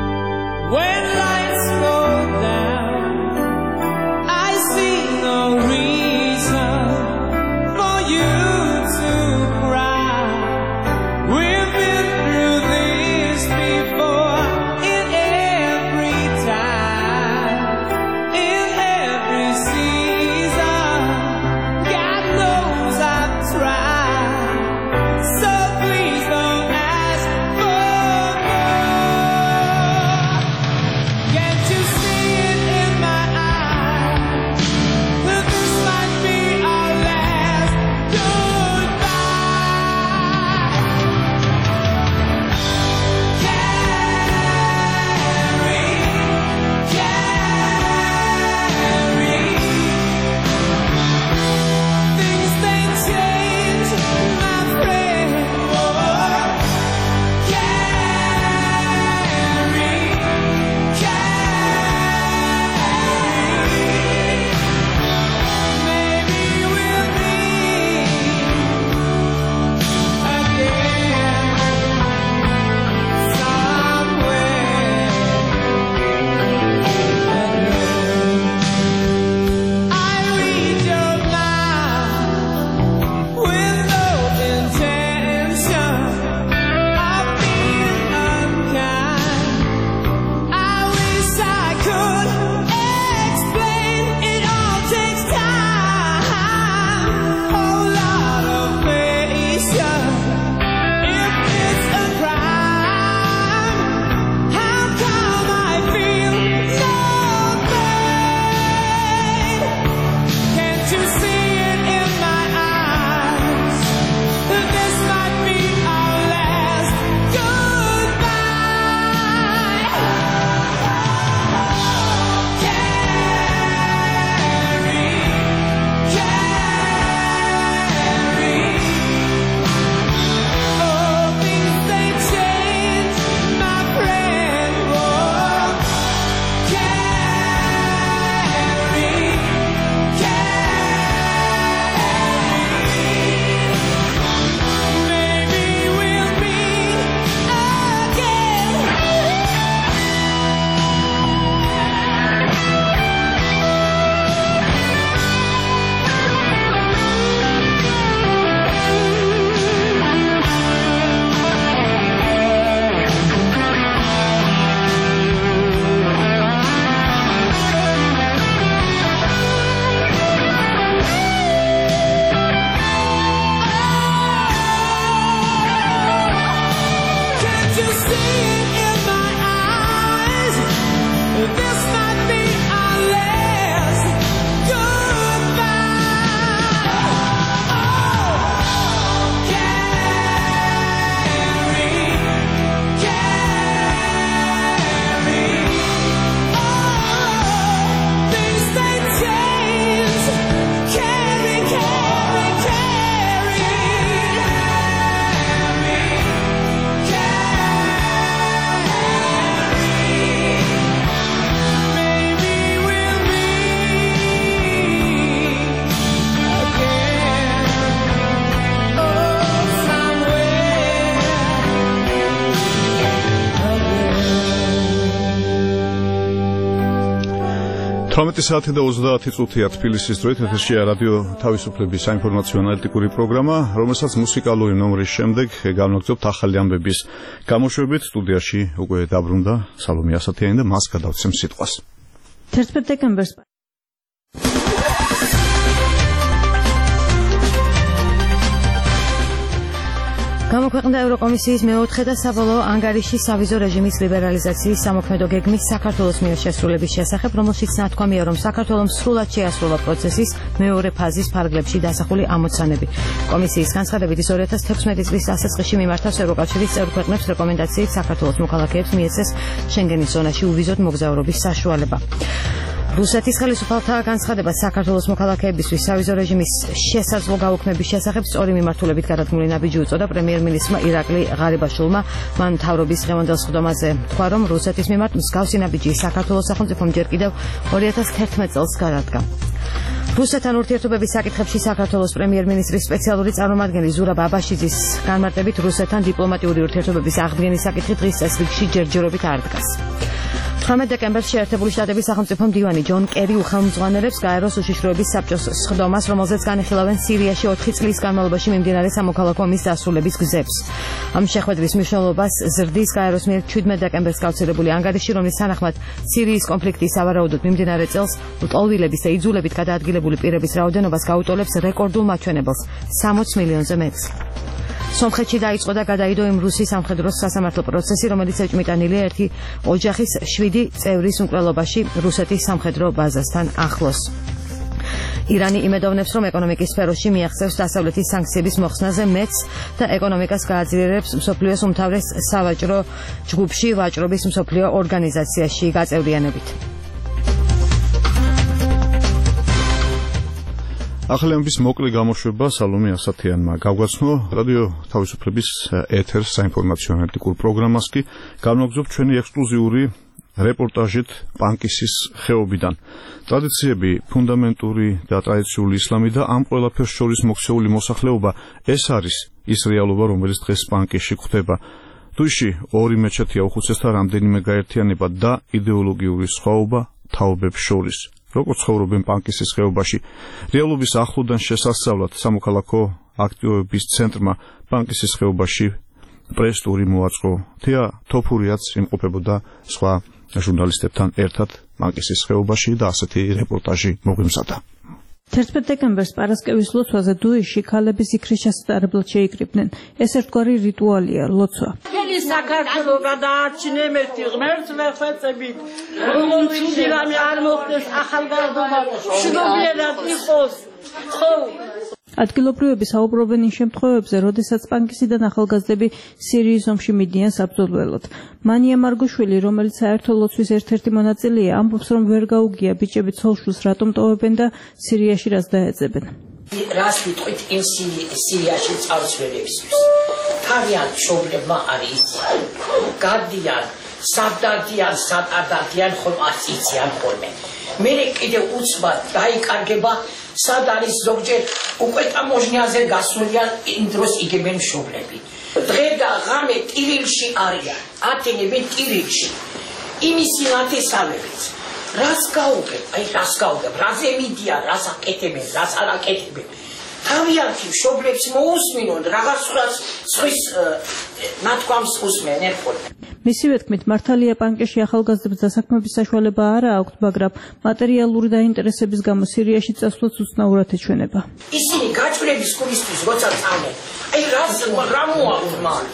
When lights go down, I see no reason. 18 საათი და 30 წუთია თბილისის დროით ეთერშია რადიო თავისუფლების საინფორმაციო ანალიტიკური პროგრამა, რომელსაც მუსიკალური ნომრის შემდეგ განვაგრძობთ ახალი ამბების გამოშვებით. სტუდიაში უკვე დაბრუნდა სალომე ასათიანი და მას გადავცემ სიტყვას. 11 დეკემბერს გამოქვეყნდა ევროკომისიის მეოთხე და საბოლოო ანგარიში სავიზო რეჟიმის ლიბერალიზაციის სამოქმედო გეგმის საქართველოს მიერ შესრულების შესახებ, რომელშიც ნათქვამია, რომ საქართველოს სრულად შეასრულა პროცესის მეორე ფაზის ფარგლებში დასახული ამოცანები. კომისიის განცხადებით, 2016 წლის დასაწყისში მიმართავს ევროკავშირის წევრ ქვეყნებს რეკომენდაციით საქართველოს მოქალაქეებს მიეცეს შენგენის ზონაში უვიზოდ მოგზაურობის საშუალება. რუსეთის ხელისუფალთა განცხადება საქართველოს მოქალაქეებისთვის სავიზო რეჟიმის შესაძლო გაუქმების შესახებ სწორი მიმართულებით გადადგმული ნაბიჯი უწოდა პრემიერ-მინისტრმა ირაკლი ღარიბაშვილმა. მან მთავრობის დღევანდელ სხდომაზე თქვა, რომ რუსეთის მიმართ მსგავსი ნაბიჯი საქართველოს სახელმწიფომ ჯერ კიდევ 2011 წელს გადადგა. რუსეთთან ურთიერთობების საკითხებში საქართველოს პრემიერ-მინისტრის სპეციალური წარმომადგენელი ზურაბ აბაშიძის განმარტებით, რუსეთთან დიპლომატიური ურთიერთობების აღდგენის საკითხი დღის წესრიგში ჯერჯერობით არ დგას. 18 დეკემბერს შეერთებული შტატების სახელმწიფო მდივანი ჯონ კერი უხელმძღვანელებს გაეროს უშიშროების საბჭოს სხდომას, რომელზეც განიხილავენ სირიაში 4 წლის განმავლობაში მიმდინარე სამოქალაქო ომის დასრულების გზებს. ამ შეხვედრის მნიშვნელობას ზრდის გაეროს მიერ 17 დეკემბერს გავრცელებული ანგარიში, რომლის თანახმად სირიის კონფლიქტის სავარაუდოდ მიმდინარე წელს ლტოლვილების და იძულებით გადაადგილებული პირების რაოდენობას გაუტოლებს რეკორდულ მაჩვენებელს 60 მილიონზე მეტს. სომხეთში დაიწყო და გადაიდო იმ რუსის სამხედრო სასამართლო პროცესი, რომელიც ეჭმიტანილია ერთი ოჯახის 7 წევრის უმკვლელობაში რუსეთის სამხედრო ბაზასთან ახლოს. ირანი იმედოვნებს, რომ ეკონომიკის სფეროში მიაღწევს დასავლეთის სანქციების მოხსნაზე მეც და ეკონომიკას გააძლიერებს მსოფლიოს უმთავრეს სავაჭრო ჯგუფში ვაჭრობის მსოფლიო ორგანიზაციაში გაწევრიანებით. ახალი ამბის მოკლე გამოშვება სალომე ასათიანმა გავგაცნო. რადიო თავისუფლების ეთერს საინფორმაციო ანალიტიკურ პროგრამას კი განვაგრძობ ჩვენი ექსკლუზიური რეპორტაჟით პანკისის ხეობიდან. ტრადიციები, ფუნდამენტური და ტრადიციული ისლამი და ამ ყველაფერს შორის მოქცეული მოსახლეობა, ეს არის ის რეალობა, რომელიც დღეს პანკისში გვხვდება. თუში ორი მეჩეთია, უხუცესთა რამდენიმე გაერთიანება და იდეოლოგიური სხვაობა თაობებს შორის. როგორც ცხოვრობენ პანკისის ხეობაში. რეალობის ახლოდან შესასწავლად სამოქალაქო აქტივობების ცენტრმა პანკისის ხეობაში პრესტური მოაწყო. თეა თოფურიაც იმყოფებოდა სხვა ჟურნალისტებთან ერთად პანკისის ხეობაში და ასეთი რეპორტაჟი მოგვიმზადა. 11 დეკემბერს პარასკევის ლოცვაზე დუიში ქალები ზიქრის შესატარებლად შეიკრიბნენ. ეს ერთგვარი რიტუალია, ლოცვა. Მთელი საქართველო გადაარჩინე მერტი ღმერთს ვეხვეწებით. რომელშიც რამე არ მოხდეს ახალგაზრდობა, შრომიერად იყოს. ხო, ადგილობრივები საუბრობენ იმ შემთხვევებზე, როდესაც პანკისიდან ახალგაზრდები სირიის ომში მიდიან საბრძოლველად. მანია მარგოშვილი, რომელიც საერთო ლოცვის ერთ-ერთი მონაწილეა, ამბობს, რომ ვერ გაუგია ბიჭები ცოლ-შვილს რატომ ტოვებენ და სირიაში რას დაეძებენ. რას ვიტყვით იმ სირიაში წარსველებისთვის? თავიანთ მშობლებმა არის გადიან, სადადიან, სადადიან, ხოლმე აციციან ხოლმე. მე კიდე უცბად დაიკარგება, სად არის ზოგჯერ უკვე ტამოჟნიაზე გასულიან იმ დროს იგებენ მშობლები. დღე და ღამე ტირილში არიან, ათენებენ ტირილში. იმისი ნათესავებით. რას გაუგებ? აი რას გაუგებ? რაზე მიდიან, რას აკეთებენ, რას არ აკეთებენ. თავიანთი მშობლებს მოусმინონ, რაღაც სხვის ნათქვამს უსმენენ ხოლმე. მისივე თქმით, მართალია პანკისში ახალგაზრდებს დასაქმების საშუალება არ აქვთ, მაგრამ მატერიალური დაინტერესების გამო სირიაში წასვლაც უცნაურად ეჩვენება. ისინი გაჭრების კურისთვის როცა წავდნენ, აი რა მოაქვს მათ?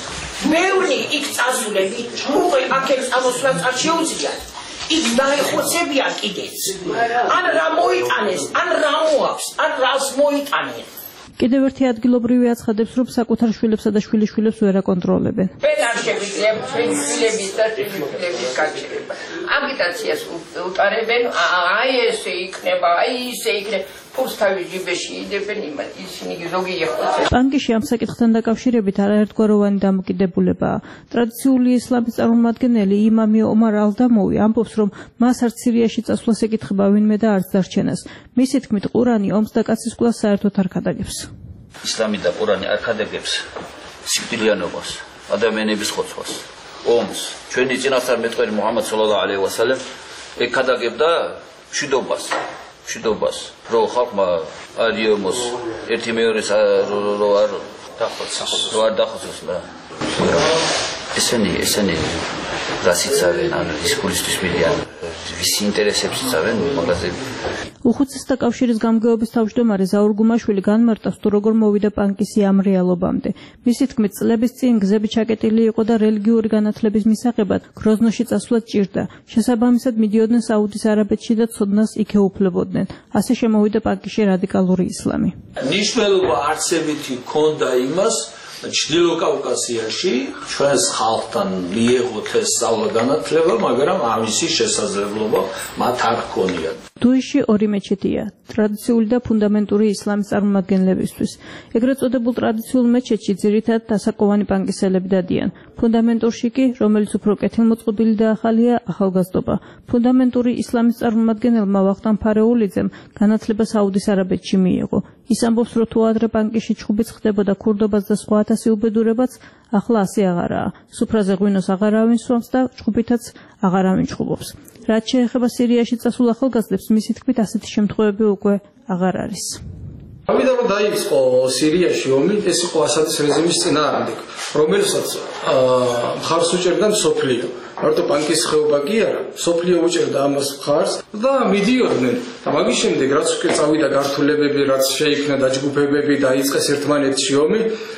ბევრი იქ წასულები უკვე აქებს ამოსვლაც არ შეუძლიათ. იქ დაეხოცებიან კიდეც. ან რა მოიტანეს, ან რა მოაქვს, ან რას მოიტანენ. კიდევ ერთი ადგილობრივი აცხადებს, რომ საკუთარ შვილებსა და შვილიშვილებს ვერ აკონტროლებენ. ვერ არ შეგვიძლია ჩვენი შვილების და შვილიშვილების გაჩერება. აგიტაციას უტარებენ, აი ესე იქნება, აი ისე იქნება. ფულს თავის ჯიბეში იდებენ, ისინი ზოგი ეხოცება. პანკისში ამ საკითხთან დაკავშირებით არაერთგვაროვანი დამოკიდებულებაა. ტრადიციული ისლამის წარმომადგენელი იმამი ომარ ალდამოვი ამბობს, რომ მას არც სირიაში წასვლას ეკითხება ვინმე და არც დარჩენას. მისი თქმით, ყურანი ომს და კაცისყვლას საერთოდ არ ქადაგებს. ისლამი და ყურანი არ ქადაგებს სიკვდილიანობას, ადამიანების ხოცვას, ომს. ჩვენი წინასწარმეტყველი მუჰამად სალალაჰუ ალეიჰი ვასალამ ეკადაგებდა მშვიდობას რო ხალხმა ადიომოს ერთი მეორეს რო არ დახოცოს ესენი რასიც არიან ან რისკულისთვის მიდიან ვის ინტერესებს იცავენ მაგაზე უხუცესთა კავშირის გამგეობის თავმჯდომარე ზაურ გუმაშვილი განმარტავს თუ როგორ მოვიდა პანკისი ამ რეალობამდე. მისი თქმით, წლების წინ გზები ჩაკეტილი იყო და რელიგიური განათლების მისაღებად გროზნოში წასვლა ჭირდა. შესაბამისად მიდიოდნენ საუდის არაბეთში და ცოდნას იქ ეუფლებოდნენ. ასე შემოვიდა პანკისში რადიკალური ისლამი. ნიშნულობა არსებითი ჰქონდა იმას ჩრდილო კავკასიაში ჩვენს ხალხთან მიეღოთ ეს სწავლა განათლება, მაგრამ ამისი შესაძლებლობა მათ არ ჰქონიათ. დუიში ორი მეჩეთია, ტრადიციული და ფუნდამენტური ისლამის წარმომადგენლებისთვის. ეგრეთ წოდებულ ტრადიციულ მეჩეთში ძირითადად დასაკოვანი პანკისელები დადიან. ფუნდამენტურში კი, რომელიც უფრო კეთილმოწყობილი და ახალია, ახალგაზრდობა. ფუნდამენტური ისლამის წარმომადგენელმა ვახტანგ ფარეულიძემ განათლება საუდის არაბეთში მიიღო. ის ამბობს, რომ თუ ადრე პანკისში ჩხუბიც ხდებოდა ქურდობას და სხვა ათასი უბედურებაც, ახლა ასე აღარაა. სუფრაზე ღვინოს აღარავინ სვამს და ჩხუბითაც აღარავინ ჩხუბობს. რაც შეეხება სირიაში წასულ ახალგაზრდებს, მისი თქმით, ასეთი შემთხვევები უკვე აღარ არის. ამიტომ დაიწყო სირიაში ომი, ეს იყო ასადის რეჟიმის წინააღმდეგ, რომელსაც მხარს უჭერდა მსოფლიო. მარტო პანკის ხეობა კი არა, მსოფლიო უჭერდა ამას მხარს და მიდიოდნენ. და მაგის შემდეგ, რაც უკვე წავიდა გართულებები, რაც შეიქმნა დაჯგუფებები, დაიწყეს ერთმანეთში ომი,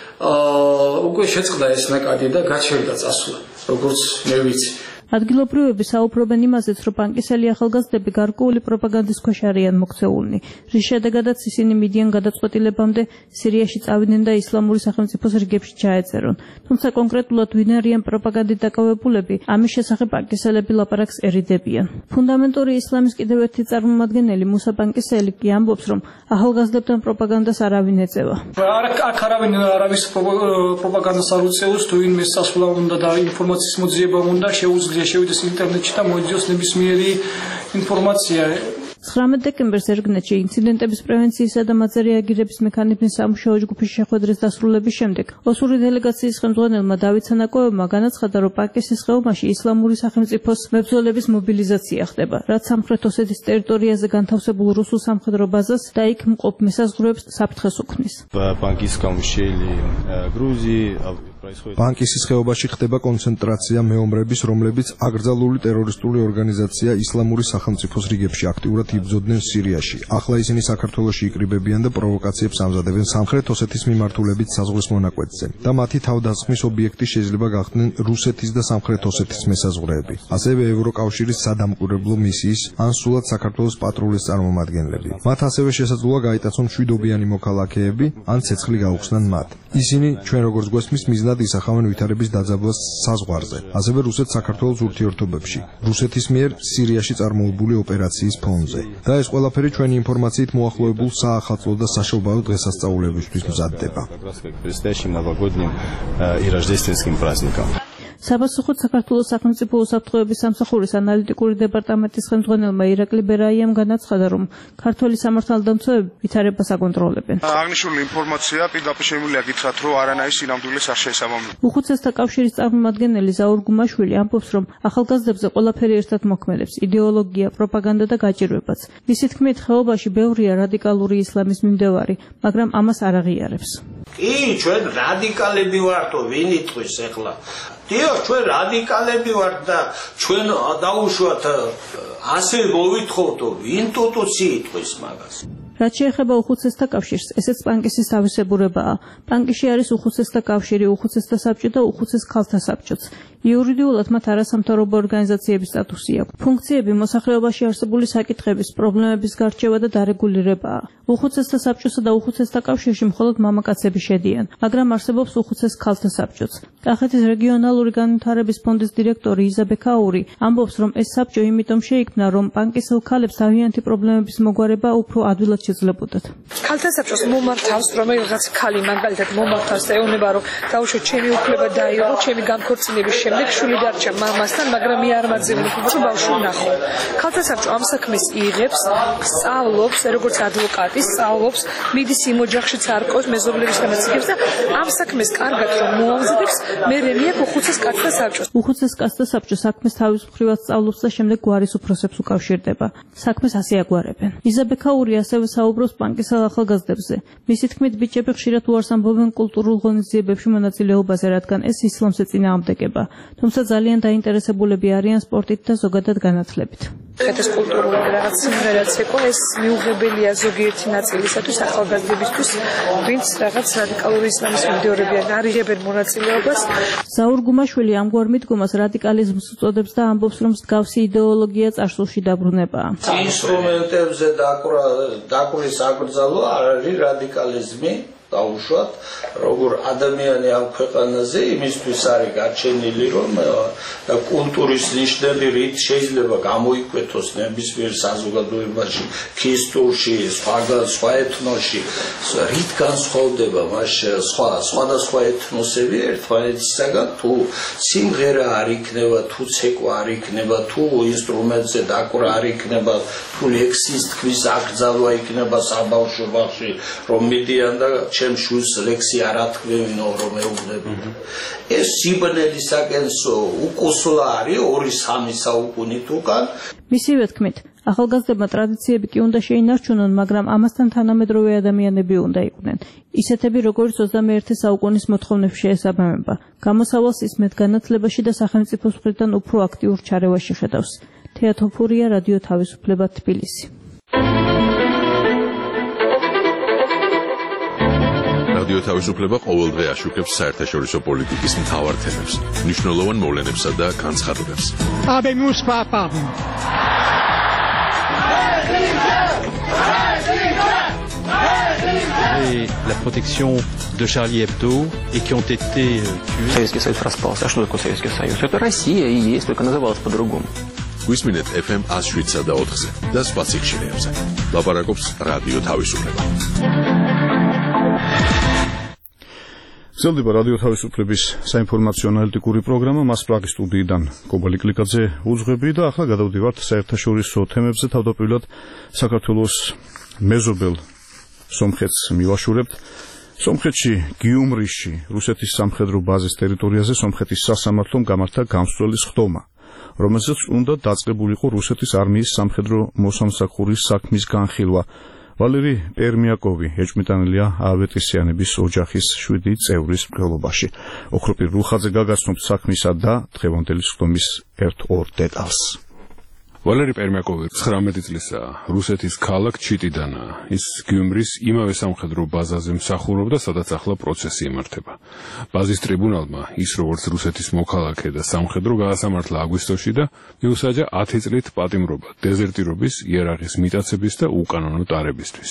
უკვე შეწყდა ეს ნაკადი და გაჩერდა წასვლა, როგორც მე ვიცი. ადგილობრივები საუბრობენ იმაზეც, რომ პანკისელი ახალგაზრდები გარკვეული პროპაგანდის ქვეშ არიან მოქცეულნი, რის შედეგადაც ისინი მიდიან გადაწყვეტილებამდე სირიაში წავიდნენ და ისლამური სახელმწიფოს რიგებში ჩაეწერონ. თუმცა კონკრეტულად ვინ არიან პროპაგანდით დაკავებულები, ამის შესახებ პანკისელები ლაპარაკს ერიდებიან. ფუნდამენტური ისლამის კიდევ ერთი წარმომადგენელი მუსა პანკისელი კი ამბობს, რომ ახალგაზრდებთან პროპაგანდას არავინ ეწევა. აქ არავინ არავის პროპაგანდას არ უწევს, თუ ვინმე სასვლა უნდა და ინფორმაციის მოძიება უნდა შეუძლია შევიდეს ინტერნეტში და მოიძიოს ნებისმიერი ინფორმაცია. 19 დეკემბერს ერგნეთში ინციდენტების პრევენციისა და მათზე რეაგირების მექანიზმის სამუშაო ჯგუფის შეხვედრის დასრულების შემდეგ ოსური დელეგაციის ხელმძღვანელმა დავით სანაკოევმა განაცხადა, რომ პანკისის ხეობაში ისლამური სახელმწიფოს მებრძოლების მობილიზაცია ხდება, რაც სამხრეთ ოსეთის ტერიტორიაზე განთავსებულ რუსულ სამხედრო ბაზას და იქ მყოფ მესაზღვრეებს საფრთხეს უქმნის. პანკისის ხეობაში ხდება კონცენტრაცია მეომრების, რომლებიც აკრძალული ტერორისტული ორგანიზაცია ისლამური სახელმწიფოს რიგებში აქტიურად იბრძოდნენ სირიაში. ახლა ისინი საქართველოში იკრიბებიან და პროვოკაციებს ამზადებენ სამხრეთ ოსეთის მიმართულებით საზღვრის მონაკვეთზე და მათი თავდასხმის ობიექტი შეიძლება გახდნენ რუსეთის და სამხრეთ ოსეთის მესაზღვრეები. ასევე ევროკავშირის სადამკვირვებლო მისიის ან სულად საქართველოს პატრულის წარმომადგენლები. მათ ასევე შესაძლოა გაიტაცონ მშვიდობიანი მოქალაქეები ან ცეცხლი გაუხსნან მათ. ისინი ჩვენ როგორც გვესმის მიზნად ისახავენ ვითარების დაძაბვას საზღვარზე, ასევე რუსეთ-საქართველოს ურთიერთობებში, რუსეთის მიერ სირიაში წარმოებული ოპერაციის ფონზე. და ეს ყველაფერი ჩვენი ინფორმაციით მოახლოებულ საახალწლო და საშობაო დღესასწაულებისთვის მზადდება. საპასუხოდ საქართველოს სახელმწიფო უსაფრთხოების სამსახურის ანალიტიკური დეპარტამენტის ხელმძღვანელმა ირაკლი ბერაიამ განაცხადა, რომ ქართველი სამართალდამცავები ვითარებას აკონტროლებენ. აღნიშნული ინფორმაცია პირდაპირ შემიძლია გითხრათ, რომ არანაირი სინამდვილეს არ შეესაბამება. უხუცესთა კავშირის წარმომადგენელი ზაურ გუმაშვილი ამბობს, რომ ახალგაზრდებზე ყველაფერი ერთად მოქმედებს: იდეოლოგია, პროპაგანდა და გაჭირვებაც. მისი თქმით, ხეობაში ბევრია რადიკალური ისლამის მიმდევარი, მაგრამ ამას არ აღიარებს. კი, ჩვენ რადიკალები ვართო, ვინ იტყვის ახლა? დიახ, ჩვენ რადიკალები ვართ და ჩვენ დაუშვათ ასე მოვითხოვთო, ვინ ტუტუცი იტყვის მაგას. რაც შეეხება უხუცესთა კავშირს, ესეც პანკისის თავისებურებაა. პანკისში არის უხუცესთა კავშირი, უხუცესთა საბჭო და უხუცეს ქალთა საბჭოც. იურიდიულად მათ არასამთავრობო ორგანიზაციების სტატუსი აქვს. ფუნქციები მოსახლეობაში არსებული საკითხების, პრობლემების გარჩევა და დარეგულირებაა. უხუცესთა საბჭოსა და უხუცესთა კავშირში მხოლოდ მამაკაცები შედიან, მაგრამ არსებობს უხუცეს ქალთა საბჭოც. კახეთის რეგიონალური განვითარების ფონდის დირექტორი იზა ბექაური ამბობს, რომ ეს საბჭო იმიტომ შეიქმნა, რომ პანკისელ ქალებს თავიანთი პრობლემების მოგვარება უფრო ადვილად შეძლებოდათ. ქალთა საბჭოს მომართავს, რომელიღაც ქალი მაგალითად მომართავს და ეუბნება, რომ დაუშვათ ჩემი უფლება დაიღო, ჩემი განქორწინების შემდეგ შვილი დარჩა მამასთან, მაგრამ მე არ მაძიებენ უფლებას ბავშვი ვნახო. ქალთა საბჭო ამ საქმეს იღებს, სწავლობს, როგორც ადვოკატი, სწავლობს, მიდის იმ ოჯახშიც არკოს მეზობლების დამაციგებს და ამ საქმეს კარგად რომ მოამზადებს, მე მეაქ უხუცეს კაცთა საბჭოს. უხუცეს კაცთა საბჭო საქმეს თავის მხრივად სწავლობს და შემდეგ გვარის უფროსებს უკავშირდება. საქმეს ასე აგვარებენ. იზაბე ქაური ასევე საუბრობს პანკისელ ახალგაზრდებზე. მისი თქმით, ბიჭები ხშირად უარს ამბობენ კულტურულ ღონისძიებებში მონაწილეობაზე, რადგან ეს ისლამს ეწინააღმდეგება. თუმცა ძალიან დაინტერესებულები არიან სპორტით და ზოგადად განათლებით. ეს კულტურული რაღაც სიმღერაც იყო, ეს მიუღებელია ზოგიერთი ნაწილისათვის ახალგაზრდებისთვის, ვინც რაღაც რადიკალური ისლამის მიმდევრები არიღებენ მონაწილეობას. ზაურ გუმაშვილი ამგვარ მიდგომას რადიკალიზმს უწოდებს და ამბობს, რომ მსგავსი იდეოლოგია წარსულში დაბრუნებაა. ინსტრუმენტებზე დაკვრის აკრძალვა არ არის რადიკალიზმი. დაუშვათ, როგორ ადამიანი ამ ქვეყანაზე იმისთვის არის გაჩენილი, რომ კულტურის ნიშნები რით შეიძლება გამოიკვეთოს ნებისმიერ საზოგადოებაში, ქრისტურში, სხვა ეთნოსში, რით განსხვავდება მას სხვადასხვა ეთნოსები ერთმანეთისაგან, თუ სიმღერა არ იქნება, თუ ცეკვა არ იქნება, თუ ინსტრუმენტზე დაკვրա არ იქნება, თუ ლექსის თქმის აკრძალვა იქნება საბავშვო ბაღში, რომ მიდიან და ჩემ შვილს ლექსი არ ათქმევინო რომ ეუბნებოდ. ეს სიბნელისაკენსო უკუსლა არის 2-3 საუკუნით უკან. მისივე თქმით, ახალგაზრდებმა ტრადიციები კი უნდა შეინარჩუნონ, მაგრამ ამასთან თანამედროვე ადამიანები უნდა იყვნენ. ისეთები, როგორც 21 საუკუნის მოთხოვნებს შეესაბამება. გამოსავალს ისმეთ განათლებაში და სახელმწიფოს მხრიდან უფრო აქტიურ ჩარევაში ხედავს. თეატოფურია, რადიო თავისუფლება, თბილისი. რადიო თავისუფლება ყოველდღე აშუქებს საერთაშორისო პოლიტიკის მთავარ თემებს, მნიშვნელოვან მოვლენებსა და განცხადებებს. Habemus papam. Et la protection de Charlie Hebdo et qui ont été tués. Советский Союз распался. А что такое Советский Союз? Это Россия и есть, только называлась по-другому. გვისმინეთ FM 107 და 4-ზე და სხვა სიხშირეებზე. ლაპარაკობს რადიო თავისუფლება. გრძელდება რადიო თავისუფლების საინფორმაციო ანალიტიკური პროგრამა, მას პრაღის სტუდიიდან კობალი კლიკაძე უძღვები და ახლა გადავდივართ საერთაშორისო თემებზე. თავდაპირველად საქართველოს მეზობელ სომხეთს მივაშურებთ. სომხეთში გიუმრიში, რუსეთის სამხედრო ბაზის ტერიტორიაზე სომხეთის სასამართლომ გამართა გამსვლელი სხდომა, რომელსაც უნდა დაწყებულიყო რუსეთის არმიის სამხედრო მოსამსახურის საქმის განხილვა. ვალერი პერმიაკოვი ეჭვმიტანილია ავეტისიანების ოჯახის 7 წევრის მკვლელობაში. ოქროპირ რუხაძე გაგაცნობთ საქმისა და დღევანდელი სხდომის ერთ-ორ დეტალს. ვალერი პერმიაკოვი 19 წლისაა, რუსეთის ქალაქ ჩიტიდანაა. ის გიუმრის იმავე სამხედრო ბაზაზე მსახურობდა, სადაც ახლა პროცესი იმართება. ბაზის ტრიბუნალმა ის როგორც რუსეთის მოქალაქე და სამხედრო გაასამართლა აგვისტოში და მიუსაჯა 10 წლით პატიმრობა დეზერტირობის, იარაღის მიტაცების და უკანონო ტარებისთვის.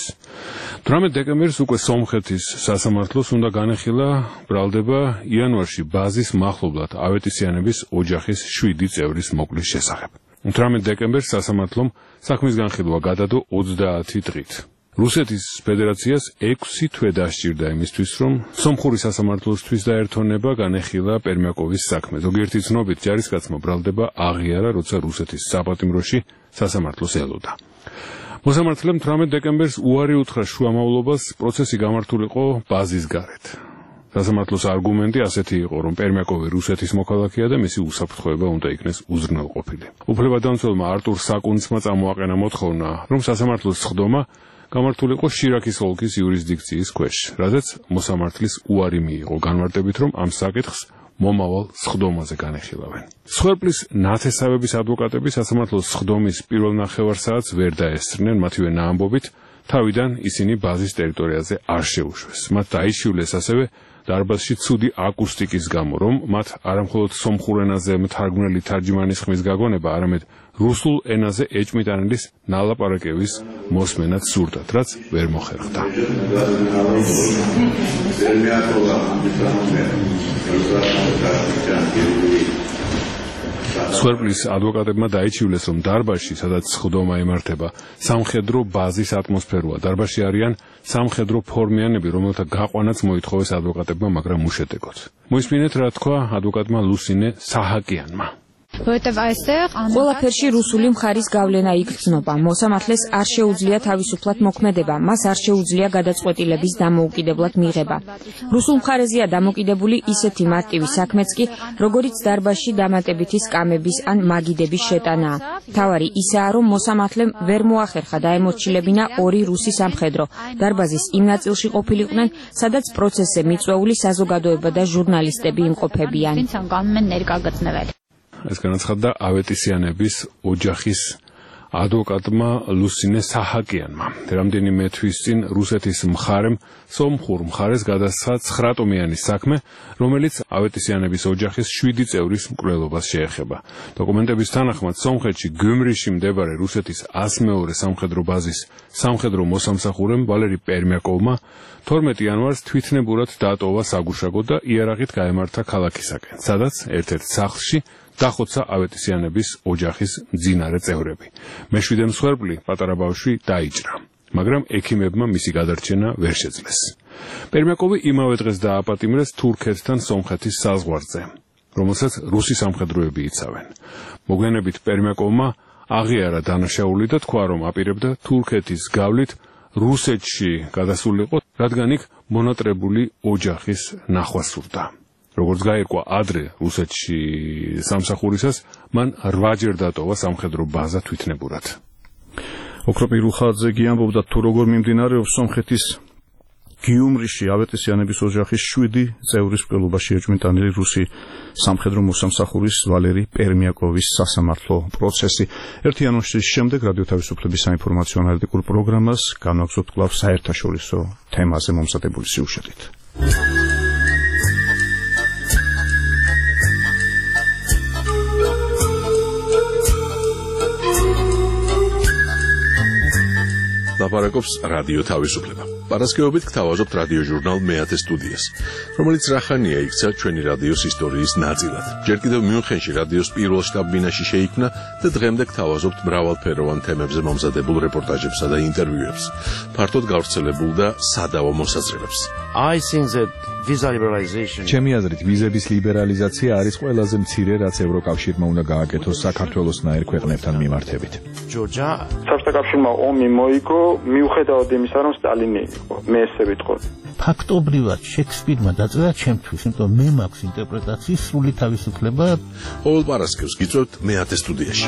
18 დეკემბერს უკვე სომხეთის სასამართლოს უნდა განეხილა ბრალდება იანვარში ბაზის მახლობლად ავეტისიანების ოჯახის 7 წევრის მოკლის შესახებ. 18 დეკემბერს სასამართლომ საქმის განხილვა გადადო 30 დღით. რუსეთის ფედერაციას 6 თვე დასჭირდა იმისთვის, რომ სომხური სასამართლოსთვის დაერთონება განეხილა პერმიაკოვის საქმე. ზოგიერთი ცნობით ჯარისკაცმა ბრალდება აღიარა, როცა რუსეთის საპატიმროში სასამართლოს ელოდა. მოსამართლემ 18 დეკემბერს უარი უთხრა შუამავლობას პროცესი გამართულიყო ბაზის გარეთ. სასამართლოს არგუმენტი ასეთი იყო, რომ პერმიაკოვი რუსეთის მოქალაქეა და მისი უსაფრთხოება უნდა იქნეს უზრუნველყოფილი. უფლებადამცველმა არტურ საკუნცმა წამოაყენა მოთხოვნა, რომ სასამართლოს სხდომა გამართულიყო შირაქის ოლქის იურისდიქციის ქვეშ, რაზეც მოსამართლის უარი მიიღო, განმარტებით, რომ ამ საკითხს მომავალ სხდომაზე განეხილავენ. სხვერპლის ნათესავების ადვოკატები სასამართლოს სხდომის პირველ ნახევარსაათს ვერ დაესწრნენ, მათივე ამბობით, თავიდან ისინი ბაზის ტერიტორიაზე არ შეუშვეს. მათ დაიშივლეს ასევე დარბაზში ცუდი აკუსტიკის გამო, რომ მათ არამხოლოდ სომხურ ენაზე მთარგმნელი თარჯიმანის ხმის გაგონება, არამედ რუსულ ენაზე ეჭვმიტანილის ნალაპარაკების მოსმენაც სურდათ, რაც ვერ მოხერხდა. სვერპლის ადვოკატებმა დაიჩივლეს, რომ დარბაზში, სადაც სხდომა იმართება, სამხედრო ბაზის ატმოსფეროა. დარბაზში არიან სამხედრო ფორმიანები, რომელთა გაყვანაც მოითხოვეს ადვოკატებმა, მაგრამ უშედეგოდ. მოისმინეთ, რა თქვა ადვოკატმა ლუსინე საჰაკიანმა. ყველაფერში რუსული მხარის გავლენა იგრძნობა. მოსამართლეს არ შეუძლია თავისუფლად მოქმედება, მას არ შეუძლია გადაწყვეტილების დამოუკიდებლად მიღება. რუსულ მხარეზეა დამოკიდებული ისეთი მარტივი საქმეც კი, როგორიც დარბაზში დამატებითი სკამების ან მაგიდების შეტანაა. თავარი ისაა, რომ მოსამართლემ ვერ მოახერხა დაემორჩილებინა ორი რუსი სამხედრო დარბაზის იმ ნაწილში ყოფილიყვნენ, სადაც პროცესზე მიწვეული საზოგადოება და ჟურნალისტები იმყოფებიან. ეს განაცხადა ავეტისიანების ოჯახის ადვოკატმა ლუსინე საჰაკიანმა. რამდენიმე თვის წინ რუსეთის მხარემ სომხურ მხარეს გადასცა 9-ტომიანი საქმე, რომელიც ავეტისიანების ოჯახის 7 წევრის მკვლელობას შეეხება. დოკუმენტების თანახმად სომხეთში გიუმრიში მდებარე რუსეთის 100-მეორე სამხედრო ბაზის სამხედრო მოსამსახურემ ვალერი პერმიაკოვმა 12 იანვარს თვითნებურად დატოვა საგუშაგო და იარაღით გაემართა ქალაქისაკენ, სადაც ერთ-ერთ სახლში დახოცა ავეტისიანების ოჯახის მძინარე წევრები. მე-7 მსხვერპლი პატარა ბავშვი დაიჭრა, მაგრამ ექიმებმა მისი გადარჩენა ვერ შეძლეს. პერმიაკოვი იმავე დღეს დააპატიმრეს თურქეთთან სომხეთის საზღვარზე, რომელსაც რუსი სამხედროები იცავენ. მოგვიანებით პერმიაკოვმა აღიარა დანაშაული და თქვა, რომ აპირებდა თურქეთის გავლით რუსეთში გადასულიყო, რადგან იქ მონატრებული ოჯახის ნახვა სურდა. როგორც გაირკვა ადრე რუსეთში სამსახურისას, მან 8 ჯერ დატოვა სამხედრო ბაზა თვითნებურად. ოქრო პირუხაძე გიამბობდა, თუ როგორ მიმდინარეობს სომხეთის გიუმრიში ავეტისიანების ოჯახის 7 წევრის მკვლელობაში ეჭვმიტანილი რუსი სამხედრო მოსამსახურის ვალერი პერმიაკოვის სასამართლო პროცესი. 1 იანვრის შემდეგ რადიო თავისუფლების საინფორმაციო ანალიტიკურ პროგრამას განვაგრძობთ კვლავ საერთაშორისო თემაზე მომზადებული სიუჟეტით. ლაპარაკობს რადიო თავისუფლება. პარასკევობით გთავაზობთ რადიო ჟურნალ მეათე სტუდიას, რომელიც რახანია იქცა ჩვენი რადიოს ისტორიის ნაწილად. ჯერ კიდევ მიუნხენში რადიოს პირველ შტაბ-ბინაში შეიქმნა და დღემდე გთავაზობთ მრავალფეროვან თემებზე მომზადებულ რეპორტაჟებსა და ინტერვიუებს, ფართოდ გავრცელებულ და სადავო მოსაზრებებს. ჩემი აზრით, ვიზების ლიბერალიზაცია არის ყველაზე მცირე, რაც ევროკავშირმა უნდა გააკეთოს საქართველოსნაირ ქვეყნებთან მიმართებით. საბჭოთა კავშირმა ომი მოიგო, მიუხედავად იმისა, რომ სტალინი იყო. მე ესე ვიტყოდი. ფაქტობრივად შექსპირმა დაწერა ჩემთვის, იმიტომ მე მაქვს ინტერპრეტაციის სრული თავისუფლება. ყოველ პარასკევს გიწევთ მეათე სტუდიაში.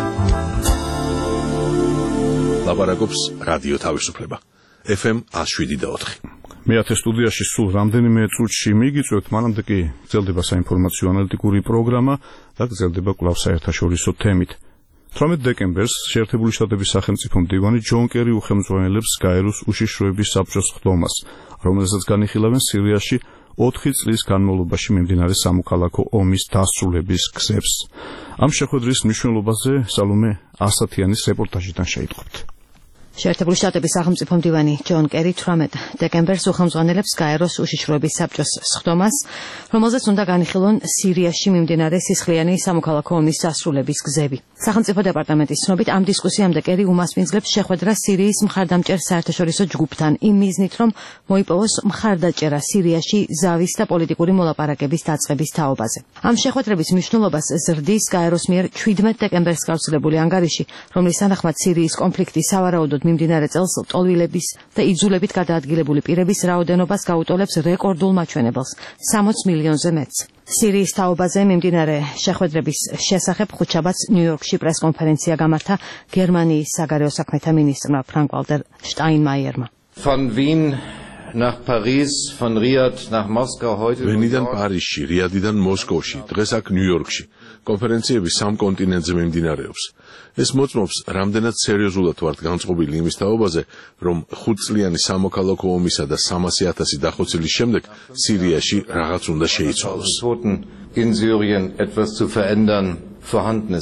ლაპარაკობს რადიო თავისუფლება. FM 107.4. მეათე სტუდიაში სულ რამდენიმე წუთში მიგიწევთ, მანამდე კი გრძელდება საინფორმაციო ანალიტიკური პროგრამა და გრძელდება კვლავ საერთაშორისო თემით. 18 დეკემბერს შეერთებული შტატების სახელმწიფო მდივანი ჯონ კერი უხელმძღვანელებს გაეროს უშიშროების საბჭოს ხდომას, რომელსაც განიხილავენ სირიაში 4 წლის განმავლობაში მიმდინარე სამოქალაქო ომის დასრულების გზებს. ამ შეხვედრის მნიშვნელობაზე სალომე ასათიანის რეპორტაჟიდან შეიტყობთ. შეერთებული შტატების სახელმწიფო მდივანი ჯონ კერი 18 დეკემბერს უხელმძღვანელებს გაეროს უშიშროების საბჭოს სხდომას, რომელზეც უნდა განიხილონ სირიაში მიმდინარე სისხლიანი სამოქალაქო ომის დასრულების გზები. სახელმწიფო დეპარტამენტის ცნობით, ამ დისკუსიამდე კერი უმასპინძლებს შეხვედრას სირიის მხარდამჭერ საერთაშორისო ჯგუფთან, იმ მიზნით, რომ მოიპოვოს მხარდაჭერა სირიაში ზავის და პოლიტიკური მოლაპარაკების დაწყების თაობაზე. ამ შეხვედრების მნიშვნელობას ზრდის გაეროს მიერ 17 დეკემბერს გავრცელებული ანგარიში, რომლის თანახმად სირიის კონფლიქტი სავარაუდოდ მიმდინარე წელს ტოლვილების და იძულებით გადაადგილებული პირების რაოდენობას გაუტოლებს რეკორდულ მაჩვენებელს 60 მილიონზე მეტს. სირიის თაობაზე მიმდინარე შეხვედრების შესახებ ხუთშაბათს ნიუ-იორკში პრესკონფერენცია გამართა გერმანიის საგარეო საქმეთა მინისტრმა ფრანკ-ვალტერ შტაინმაიერმა. nach Paris, von Riyadh nach Moskau heute. ვენიდან პარიზში, რიადიდან მოსკოვში, დღეს აქ ნიუ-იორკში. კონფერენციები სამ კონტინენტზე მიმდინარეობს. ეს მოწმობს, რამდენად სერიოზულად ვართ განწყობილი იმის თაობაზე, რომ 5 წლიანი სამოქალაქო ომისა და 300,000 დახოცილის შემდეგ სირიაში რაღაც უნდა შეიცვალოს. In Syrien etwas zu verändern vorhanden ist.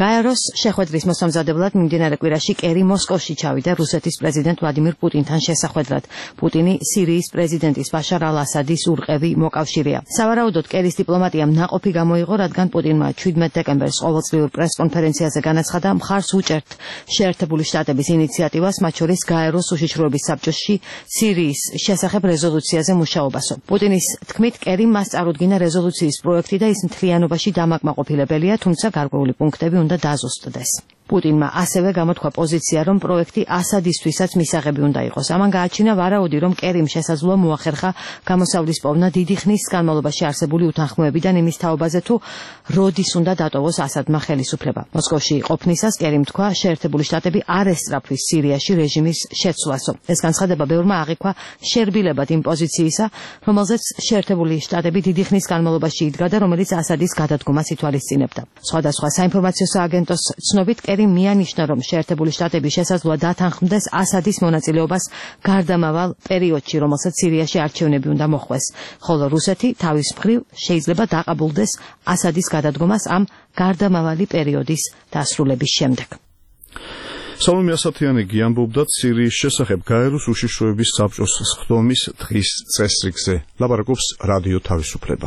გაეროს შეხვედრის მოსამზადებლად მიმდინარე კვირაში კერი მოსკოვში ჩავიდა რუსეთის პრეზიდენტ ვლადიმირ პუტინთან შესახვედრად. პუტინი სირიის პრეზიდენტის ბაშარ ალ-ასადის ურყევი მოკავშირეა. სავარაუდოდ კერის დიპლომატიამ ნაყოფი გამოიღო, რადგან პუტინმა 17 დეკემბერს ყოველწლიურ პრესკონფერენციაზე განაცხადა, მხარს უჭერთ შეერთებული შტატების ინიციატივას, მათ შორის გაეროს უშიშროების საბჭოში სირიის შესახებ რეზოლუციაზე მუშაობასო. პუტინის თქმით, კერიმ მას წარუდგინა რეზოლუციის პროექტი და ის მთლიანობაში დამაკმაყოფილებელია, თუმცა გარკვეული პუნქტები უნდა დაზუსტდეს. პუტინმა ასევე გამოთქვა პოზიცია, რომ პროექტი ასადისთვისაც მისაღები უნდა იყოს. ამან გააჩინა ვარაუდი, რომ კერიმ შესაძლოა მოახერხა გამოსავლის პოვნა დიდი ხნის განმავლობაში არსებული უთანხმოებიდან იმის თაობაზე, თუ როდის უნდა დატოვოს ასადმა ხელისუფლება. მოსკოვში ყოფნისას კერიმ თქვა, შეერთებული შტატები არ ესწრაფვის სირიაში რეჟიმის შეცვლასო. ეს განცხადება ბევრმა აღიქვა შერბილებად იმ პოზიციისა, რომელზეც შეერთებული შტატები დიდი ხნის განმავლობაში იდგა და რომელიც ასადის გადადგომას ითვალისწინებდა. სხვადასხვა საინფორმაციო სააგენტოს ცნობით, კერიმ მიანიშნა, რომ შეერთებული შტატები შესაძლოა დათანხმდეს ასადის მონაწილეობას გარდამავალ პერიოდში, რომელსაც სირიაში არჩევნები უნდა მოხდეს, ხოლო რუსეთი თავის მხრივ შეიძლება დაყაბულდეს ასადის გადადგომას ამ გარდამავალი პერიოდის დასრულების შემდეგ. სალომე ასათიანი გიამბობდა სირიის შესახებ გაეროს უშიშროების საბჭოს სხდომის დღის წესრიგზე. ლაპარაკობს რადიო თავისუფლება.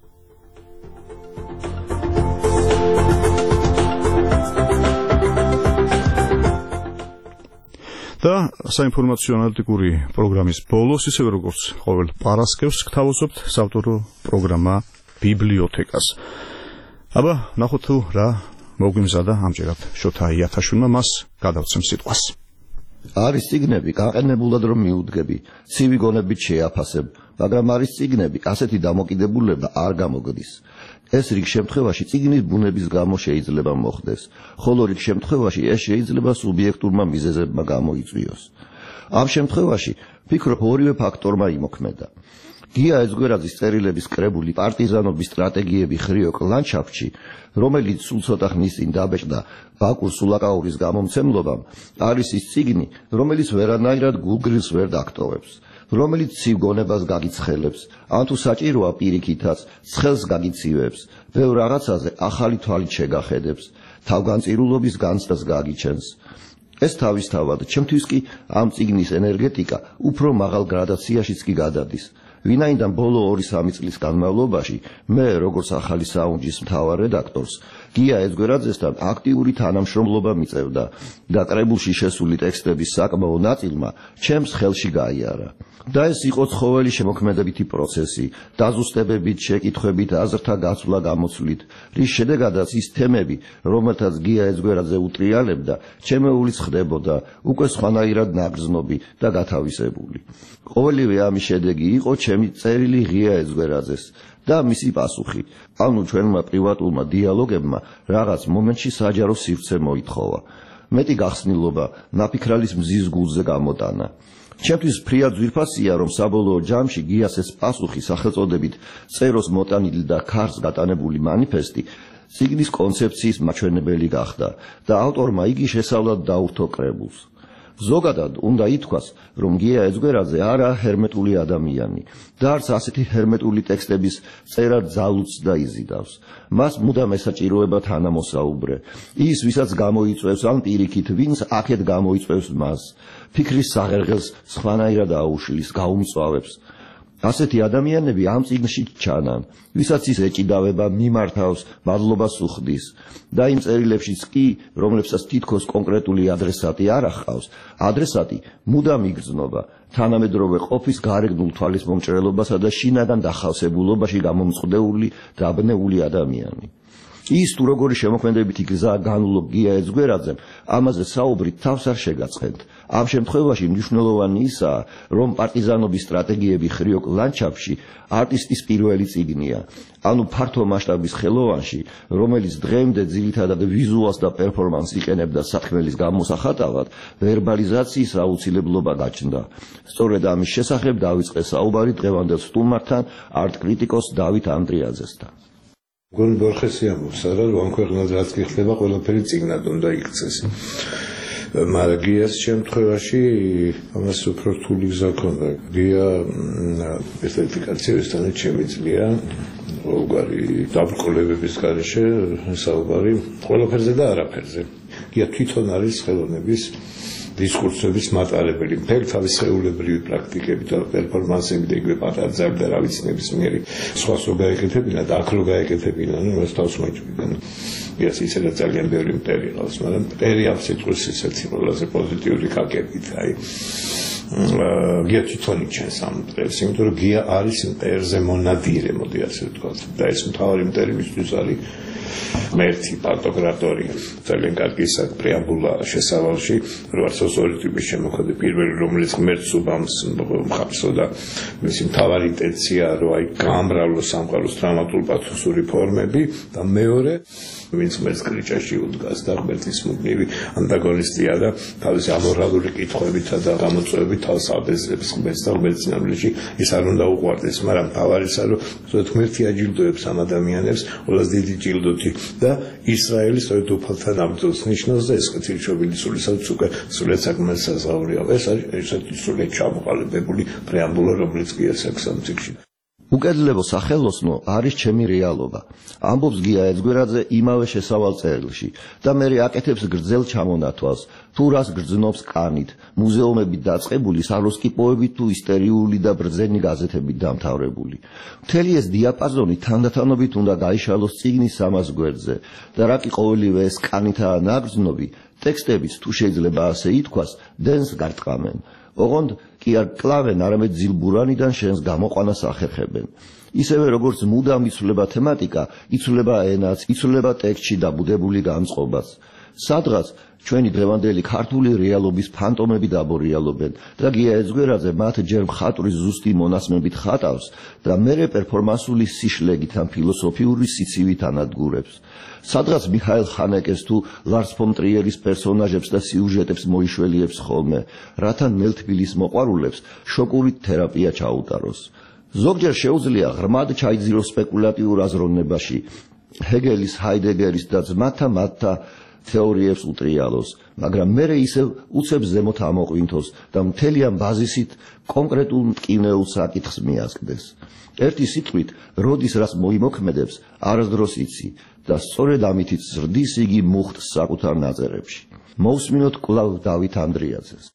და საინფორმაციო ანალიტიკური პროგრამის ბოლოს, ისევე როგორც ყოველ პარასკევს, გთავაზობთ საავტორო პროგრამა ბიბლიოთეკას. აბა, ნახოთ თუ რა მოგვიმზადა ამჯერად შოთა იათაშვილმა, მას გადავცემ სიტყვას. არის წიგნები, გაყენებულად რომ მიუდგები, ცივი გონებით შეაფასებ, მაგრამ არის წიგნები, ასეთი დამოკიდებულება არ გამოგდის. ეს რიგ შემთხვევაში წიგნის ბუნების გამო შეიძლება მოხდეს, ხოლო რიგ შემთხვევაში ეს შეიძლება სუბიექტურმა მიზეზებმა გამოიწვიოს. ამ შემთხვევაში ფიქრობ ორივე ფაქტორმა იმოქმედა. გია ეზგვერაძის წერილების კრებული პარტიზანობის სტრატეგიები ხრიოკ ლანდშაფტში, რომელიც სულ ცოტა ხნის წინ დაბეჭდა ბაკურ სულაკაურის გამომცემლობამ, არის ის წიგნი, რომელიც ვერანაირად გულგრილს ვერ დაგტოვებს, რომელიც ცივ გონებას გაგიცხელებს, ან თუ საჭიროა პირიქითაც ცხელს გაგიცივებს, ბევრ რაღაცაზე ახალი თვალით შეგახედებს, თავგანწირულობის განცდას გაგიჩენს. ეს თავისთავად, ჩემთვის კი ამ წიგნის ენერგეტიკა უფრო მაღალ გრადაციაშიც კი გადადის. ვინაიდან ბოლო 2-3 წლის განმავლობაში მე, როგორც ახალი საუნჯის მთავარ რედაქტორს, გია ეზგვერაძესთან აქტიური თანამშრომლობა მიწევდა და კრებულში შესული ტექსტების საკმაო ნაწილმა ჩემს ხელში გაიარა. და ეს იყო ცხოველი შემოქმედებითი პროცესი, დაზუსტებებით, შეკითხვებით, აზრთა გაცვლა გამოცვლით, რის შედეგადაც ის თემები, რომელთაც გია ეზგვერაძე უტრიალებდა, ჩემეულიც ხდებოდა, უკვე სხვანაირად ნაგრძნობი და გათავისებული. ყოველივე ამის შედეგი იყო ჩემი წერილი ღია ეზგვერაძეს და მისი პასუხი, ანუ ჩვენმა პრივატულმა დიალოგებმა რაღაც მომენტში საჯარო სივრცე მოითხოვა. მეტი გახსნილობა, ნაფიქრალის მზის გულზე გამოტანა. ჩემთვის ფრიად ძვირფასია, რომ საბოლოო ჯამში გიას ეს პასუხი სახელწოდებით წეროს მოტანილი და ქარს გატანებული მანიფესტი წიგნის კონცეფციის მაჩვენებელი გახდა და ავტორმა იგი შესწავლად დაურთო კრებულს. ზოგადად უნდა ითქვას, რომ გია ეზგვერაძე არაა ჰერმეტული ადამიანი და არც ასეთი ჰერმეტული ტექსტების წერა ძალუც და იზიდავს. მას მუდამ ესაჭიროება თანამოსაუბრე. ის, ვისაც გამოიწვევს ან პირიქით, ვინც აქეთ გამოიწვევს მას, ფიქრის საღერღელს სხვანაირად აუშლის, გაუმწვავებს. ასეთი ადამიანები ამ წიგნში ჩანან, ვისაც ის ეჭიდავება, მიმართავს, მადლობას უხდის და იმ წერილებშიც კი, რომლებსაც თითქოს კონკრეტული ადრესატი არ ახავს, ადრესატი მუდამ იგრძნობა თანამედროვე ყოფის გარეგნულ თვალისმომჭრელობასა და შინაგან დახავსებულობაში გამომწყვდეული დაბნეული ადამიანი. ის თუ როგორი შემოქმედებითი გზა განვლო გია ეზგვერაძემ, ამაზე საუბრით თავს არ შეგაწყენთ. ამ შემთხვევაში მნიშვნელოვანი ისაა, რომ პარტიზანობის სტრატეგიები ხრიოკ ლანდშაფტში არტისტის პირველი წიგნია, ანუ ფართო მასშტაბის ხელოვანში, რომელიც დღემდე ძირითადად ვიზუალს და პერფორმანსს იყენებდა საქმელის გამოსახატავად, ვერბალიზაციის აუცილებლობა გაჩნდა. სწორედ ამის შესახებ დავიწყე საუბარი დღევანდელ სტუმართან, არტ-კრიტიკოს დავით ანდრიაძესთან. გონი ბორხესი ამბობს, რომ ამ ქვეყნაზე რაც კი ხდება, ყველაფერი წიგნად უნდა იქცეს. მაგრამ გიას შემთხვევაში ამას უფრო რთული გზა ქონდა. გია ესეთი კაცებისთანაც შემიძლია ყოველგვარი დაბრკოლებების გარეშე საუბარი ყველაფერზე და არაფერზე. გია თვითონ არის ხელოვნების დისკურსების მატარებელი, მთელი თავის შეულებრივი პრაქტიკები და პერფორმანსები და იგივე პატარძალი და რავიც ნებისმიერი სხვა რო გაეკეთებინა და აქ რო გაეკეთებინა, ნუ ეს თავს მოიჭრიდან. ეს ისედაც ძალიან ბევრი მტერი ყავს, მაგრამ მტერი ამ სიტყვის ისეთი ყველაზე პოზიტიური კაკებით, აი გია თვითონ იჩენს ამ მტერს, იმიტომ რომ გია არის მტერზე მონადირე, მოდი ასე ვთქვათ, და ეს მთავარი მტერი მისთვის არის მერთი პარტოგრატორი ძალიან კარგი პრეამბულა შესავალში რვაცოს ორი ტიპის შემოქმედი პირველი რომელიც ღმერთს უბამს მხარსო და მისი მთავარი ინტენცია რომ აი გამრავლო სამყაროს დრამატულ პათოსური ფორმები და მეორე ვინც ღმერთს კრიჭაში უდგას და ღმერთის მუდმივი ანტაგონისტია და თავისი ამორალური კითხვებითა და გამოწვევებით თავს აბეზრებს ღმერთს და ღმერთის ნამდვილში ის არ უნდა უყვარდეს მაგრამ თავარისა რომ ღმერთი აჯილდოებს ამ ადამიანებს ყველაზე დიდი ჯილდოთი და ისრაელის სწორედ უფალთან ამბობს ნიშნავს და ეს კეთილშობილი სულისათვის უკვე სულეთ საკმაოდ საზღაურია ეს არის ესეთი სულეთ ჩამოყალიბებული პრეამბულა რომელიც კი ასაკს ამ წიგნში უკედლებო სახელოსნო არის ჩემი რეალობა. ამბობს გია ეძგვერაძე იმავე შესავალ წერილში და მე აკეთებს გრძელ ჩამონათვალს, თუ რას გრძნობს კანით, მუზეუმებით დაწყებული საროსკი პოებით თუ ისტერიული და ბრძენი გაზეთებით დამთავრებული. მთელი ეს დიაპაზონი თანდათანობით უნდა გაიშალოს წიგნის 300 გვერდზე და რა კი ყოველივე ეს კანითაა ნაგრძნობი, ტექსტებიც თუ შეიძლება ასე ითქვას, დენს გარტყამენ. ოღონდ კი არ კლავენ, არამედ ძილბურანიდან შენს გამოყვანას ახერხებენ. ისევე როგორც მუდამ იცვლება თემატიკა, იცვლება ენაც, იცვლება ტექსტში დაბუდებული განწყობაც. სადღაც ჩვენი დღევანდელი ქართული რეალობის ფანტომები დაბორიალობენ და გია ეძგვერაძე მათ ჯერ მხატვრის ზუსტი მონაცმებით ხატავს და მერე პერფორმანსული სიშლეგით ან ფილოსოფიური სიცივით ანადგურებს. სადღაც მიხაილ ხანეკეს თუ ლარს ფონ ტრიერის პერსონაჟებს და სიუჟეტებს მოიშველიებს ხოლმე, რათა ნელთბილის მოყვარულებს შოკური თერაპია ჩაუტაროს. ზოგჯერ შეუძლია ღრმად ჩაიძიროს სპეკულატიურ აზროვნებაში, ჰეგელის, ჰაიდეგერის და ძმათა მათთა თეორიებს უტრიალოს, მაგრამ მერე ისევ უცებ ზემოთ ამოყვინთოს და მთელი ამ ბაზისით კონკრეტულ მტკივნეულ საკითხს მიაზრდეს. ერთი სიტყვით, როდის რას მოიმოქმედებს, არასდროს იცი და სწორედ ამითიც ზრდის იგი მუხტს საკუთარ ნაწერებში. მოусმინოთ კვლავ დავით ანდრიაძეს.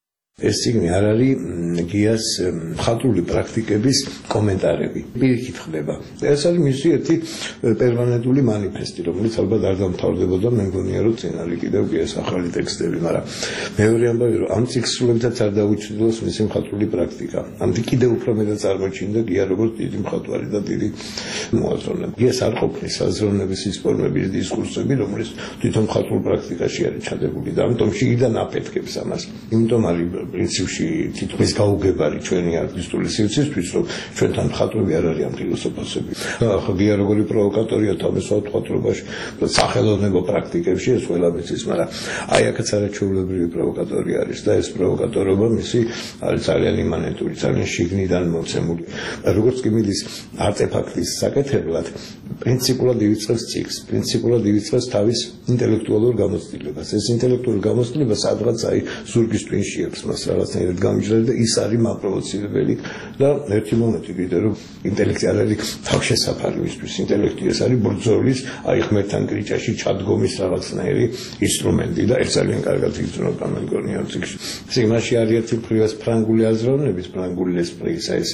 ეს წიგნი არ არის გიას მხატვრული პრაქტიკების კომენტარები. პირიქით ხდება. ეს არის მისი ერთი პერმანენტული მანიფესტი, რომელიც ალბათ არ დამთავრდებოდა, მე მგონია რომ წინ არის კიდევ გიას ახალი ტექსტები, მაგრამ მეორე ამბავი რომ ამ წიგნსულებითაც არ დაუჩვიდოს მისი მხატვრული პრაქტიკა. ამით კიდევ უფრო მეტად წარმოჩინდა გია როგორც დიდი მხატვარი და დიდი მოაზროვნე. გიას არ ყოფნის საზროვნების ის ფორმების დისკურსები, რომელიც თვითონ მხატვრულ პრაქტიკაში არის ჩადებული და ამიტომ შიგიდან აფეთქებს ამას. იმიტომ არის პრინციპში თითქმის გაუგებარი ჩვენი არტისტული სივრცისთვის, რომ ჩვენთან მხატვრები არ არის ამ ფილოსოფოსები. ახლა გია როგორი პროვოკატორია თავისუფალ მხატვრობაში, სახელოვნებო პრაქტიკებში ეს ყველა მიცის, მაგრამ აი აქაც არაჩვეულებრივი პროვოკატორი არის და ეს პროვოკატორობა მისი არის ძალიან იმანენტური, ძალიან შიგნიდან მოცემული. როგორც კი მიდის არტეფაქტის საკეთებლად, პრინციპულად ივიწყებს წიგნს, პრინციპულად ივიწყებს თავის ინტელექტუალურ გამოცდილებას. ეს ინტელექტუალური გამოცდილება სადღაც აი ზურგის ტვინში აქვს მას რაღაცნაირად გამიჯრeda და ის არის მაპროვოცირებელი და ერთი მომენტი კიდე რომ ინტელექტი არ არის თავშესაფარი მისთვის, ინტელექტი ეს არის ბრძოლის, აი ღმერთთან კრიჭაში ჩადგომის რაღაცნაირი ინსტრუმენტი და ეს ძალიან კარგად იგრძნობა მე მგონია წიგნში. წიგნში არის ერთი მხრივ ფრანგული აზროვნების, ფრანგული ესპრის, ეს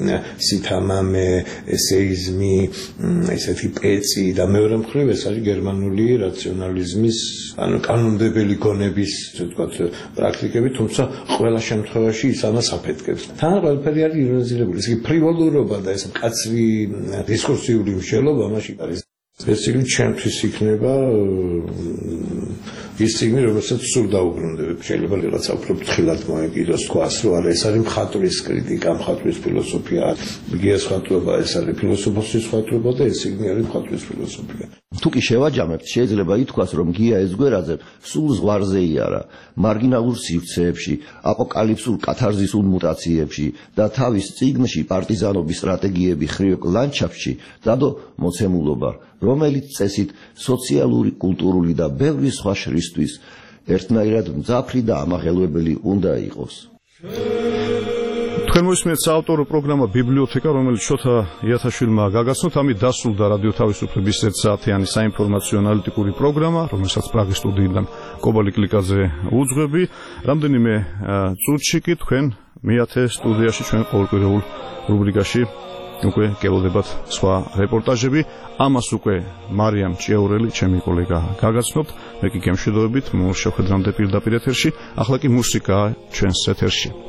სითამამე, ესეიზმი, ესეთი პეცი და მეორე მხრივ ეს არის გერმანული რაციონალიზმის, ანუ კანონმდებელი გონების, ასე ვთქვათ, პრაქტიკები, თუმცა ყველა შემთხვევაში ის ამას აფეთქებს. თან ყველაფერი არის ირონიზირებული, ეს ფრივოლურობა და ეს მკაცრი დისკურსიული მსჯელობა მაშინ არის. ეს წიგნი ჩემთვის იქნება ის წიგნი, რომელსაც სულ დაუბრუნდებ. შეიძლება რაღაცა უფრო ფრთხილად მოეკიდოს, თქვას, რომ არა, ეს არის მხატვრის კრიტიკა, მხატვრის ფილოსოფია. გიას მხატვრობა ეს არის ფილოსოფოსის მხატვრობა და ეს წიგნი არის მხატვრის ფილოსოფია. თუ კი შევაჯამებთ, შეიძლება ითქვას, რომ გია ეძგვერაძე სულ ზღვარზე იარა, მარგინალურ სივრცეებში, აპოკალიფსურ კათარზისულ მუტაციებში და თავის წიგნში პარტიზანობის სტრატეგიები ხრივ ლანდშაფტში დადო მოცემულობა, რომელიც წესით სოციალური, კულტურული და ბევრი სხვა შრისთვის ერთნაირად მძაფრი და ამაღელვებელი უნდა იყოს. თქვენ მოისმენთ საავტორო პროგრამა ბიბლიოთეკა, რომელიც შოთა იათაშვილმა გაგაცნოთ. ამით დასრულდა რადიო თავისუფლების 1 საათიანი საინფორმაციო ანალიტიკური პროგრამა, რომელსაც პრაღის სტუდიიდან კობალი კლიკაძე უძღვები. რამდენიმე წუთში კი თქვენ მეათე სტუდიაში ჩვენ ყოველკვირეულ რუბრიკაში უკვე გელოდებათ სხვა რეპორტაჟები. ამას უკვე მარიამ ჭიაურელი, ჩემი კოლეგა, გაგაცნობთ. მე კი გემშვიდობებით, მოუშვედრამდე პირდაპირ ეთერში. ახლა კი მუსიკაა ჩვენს ეთერში.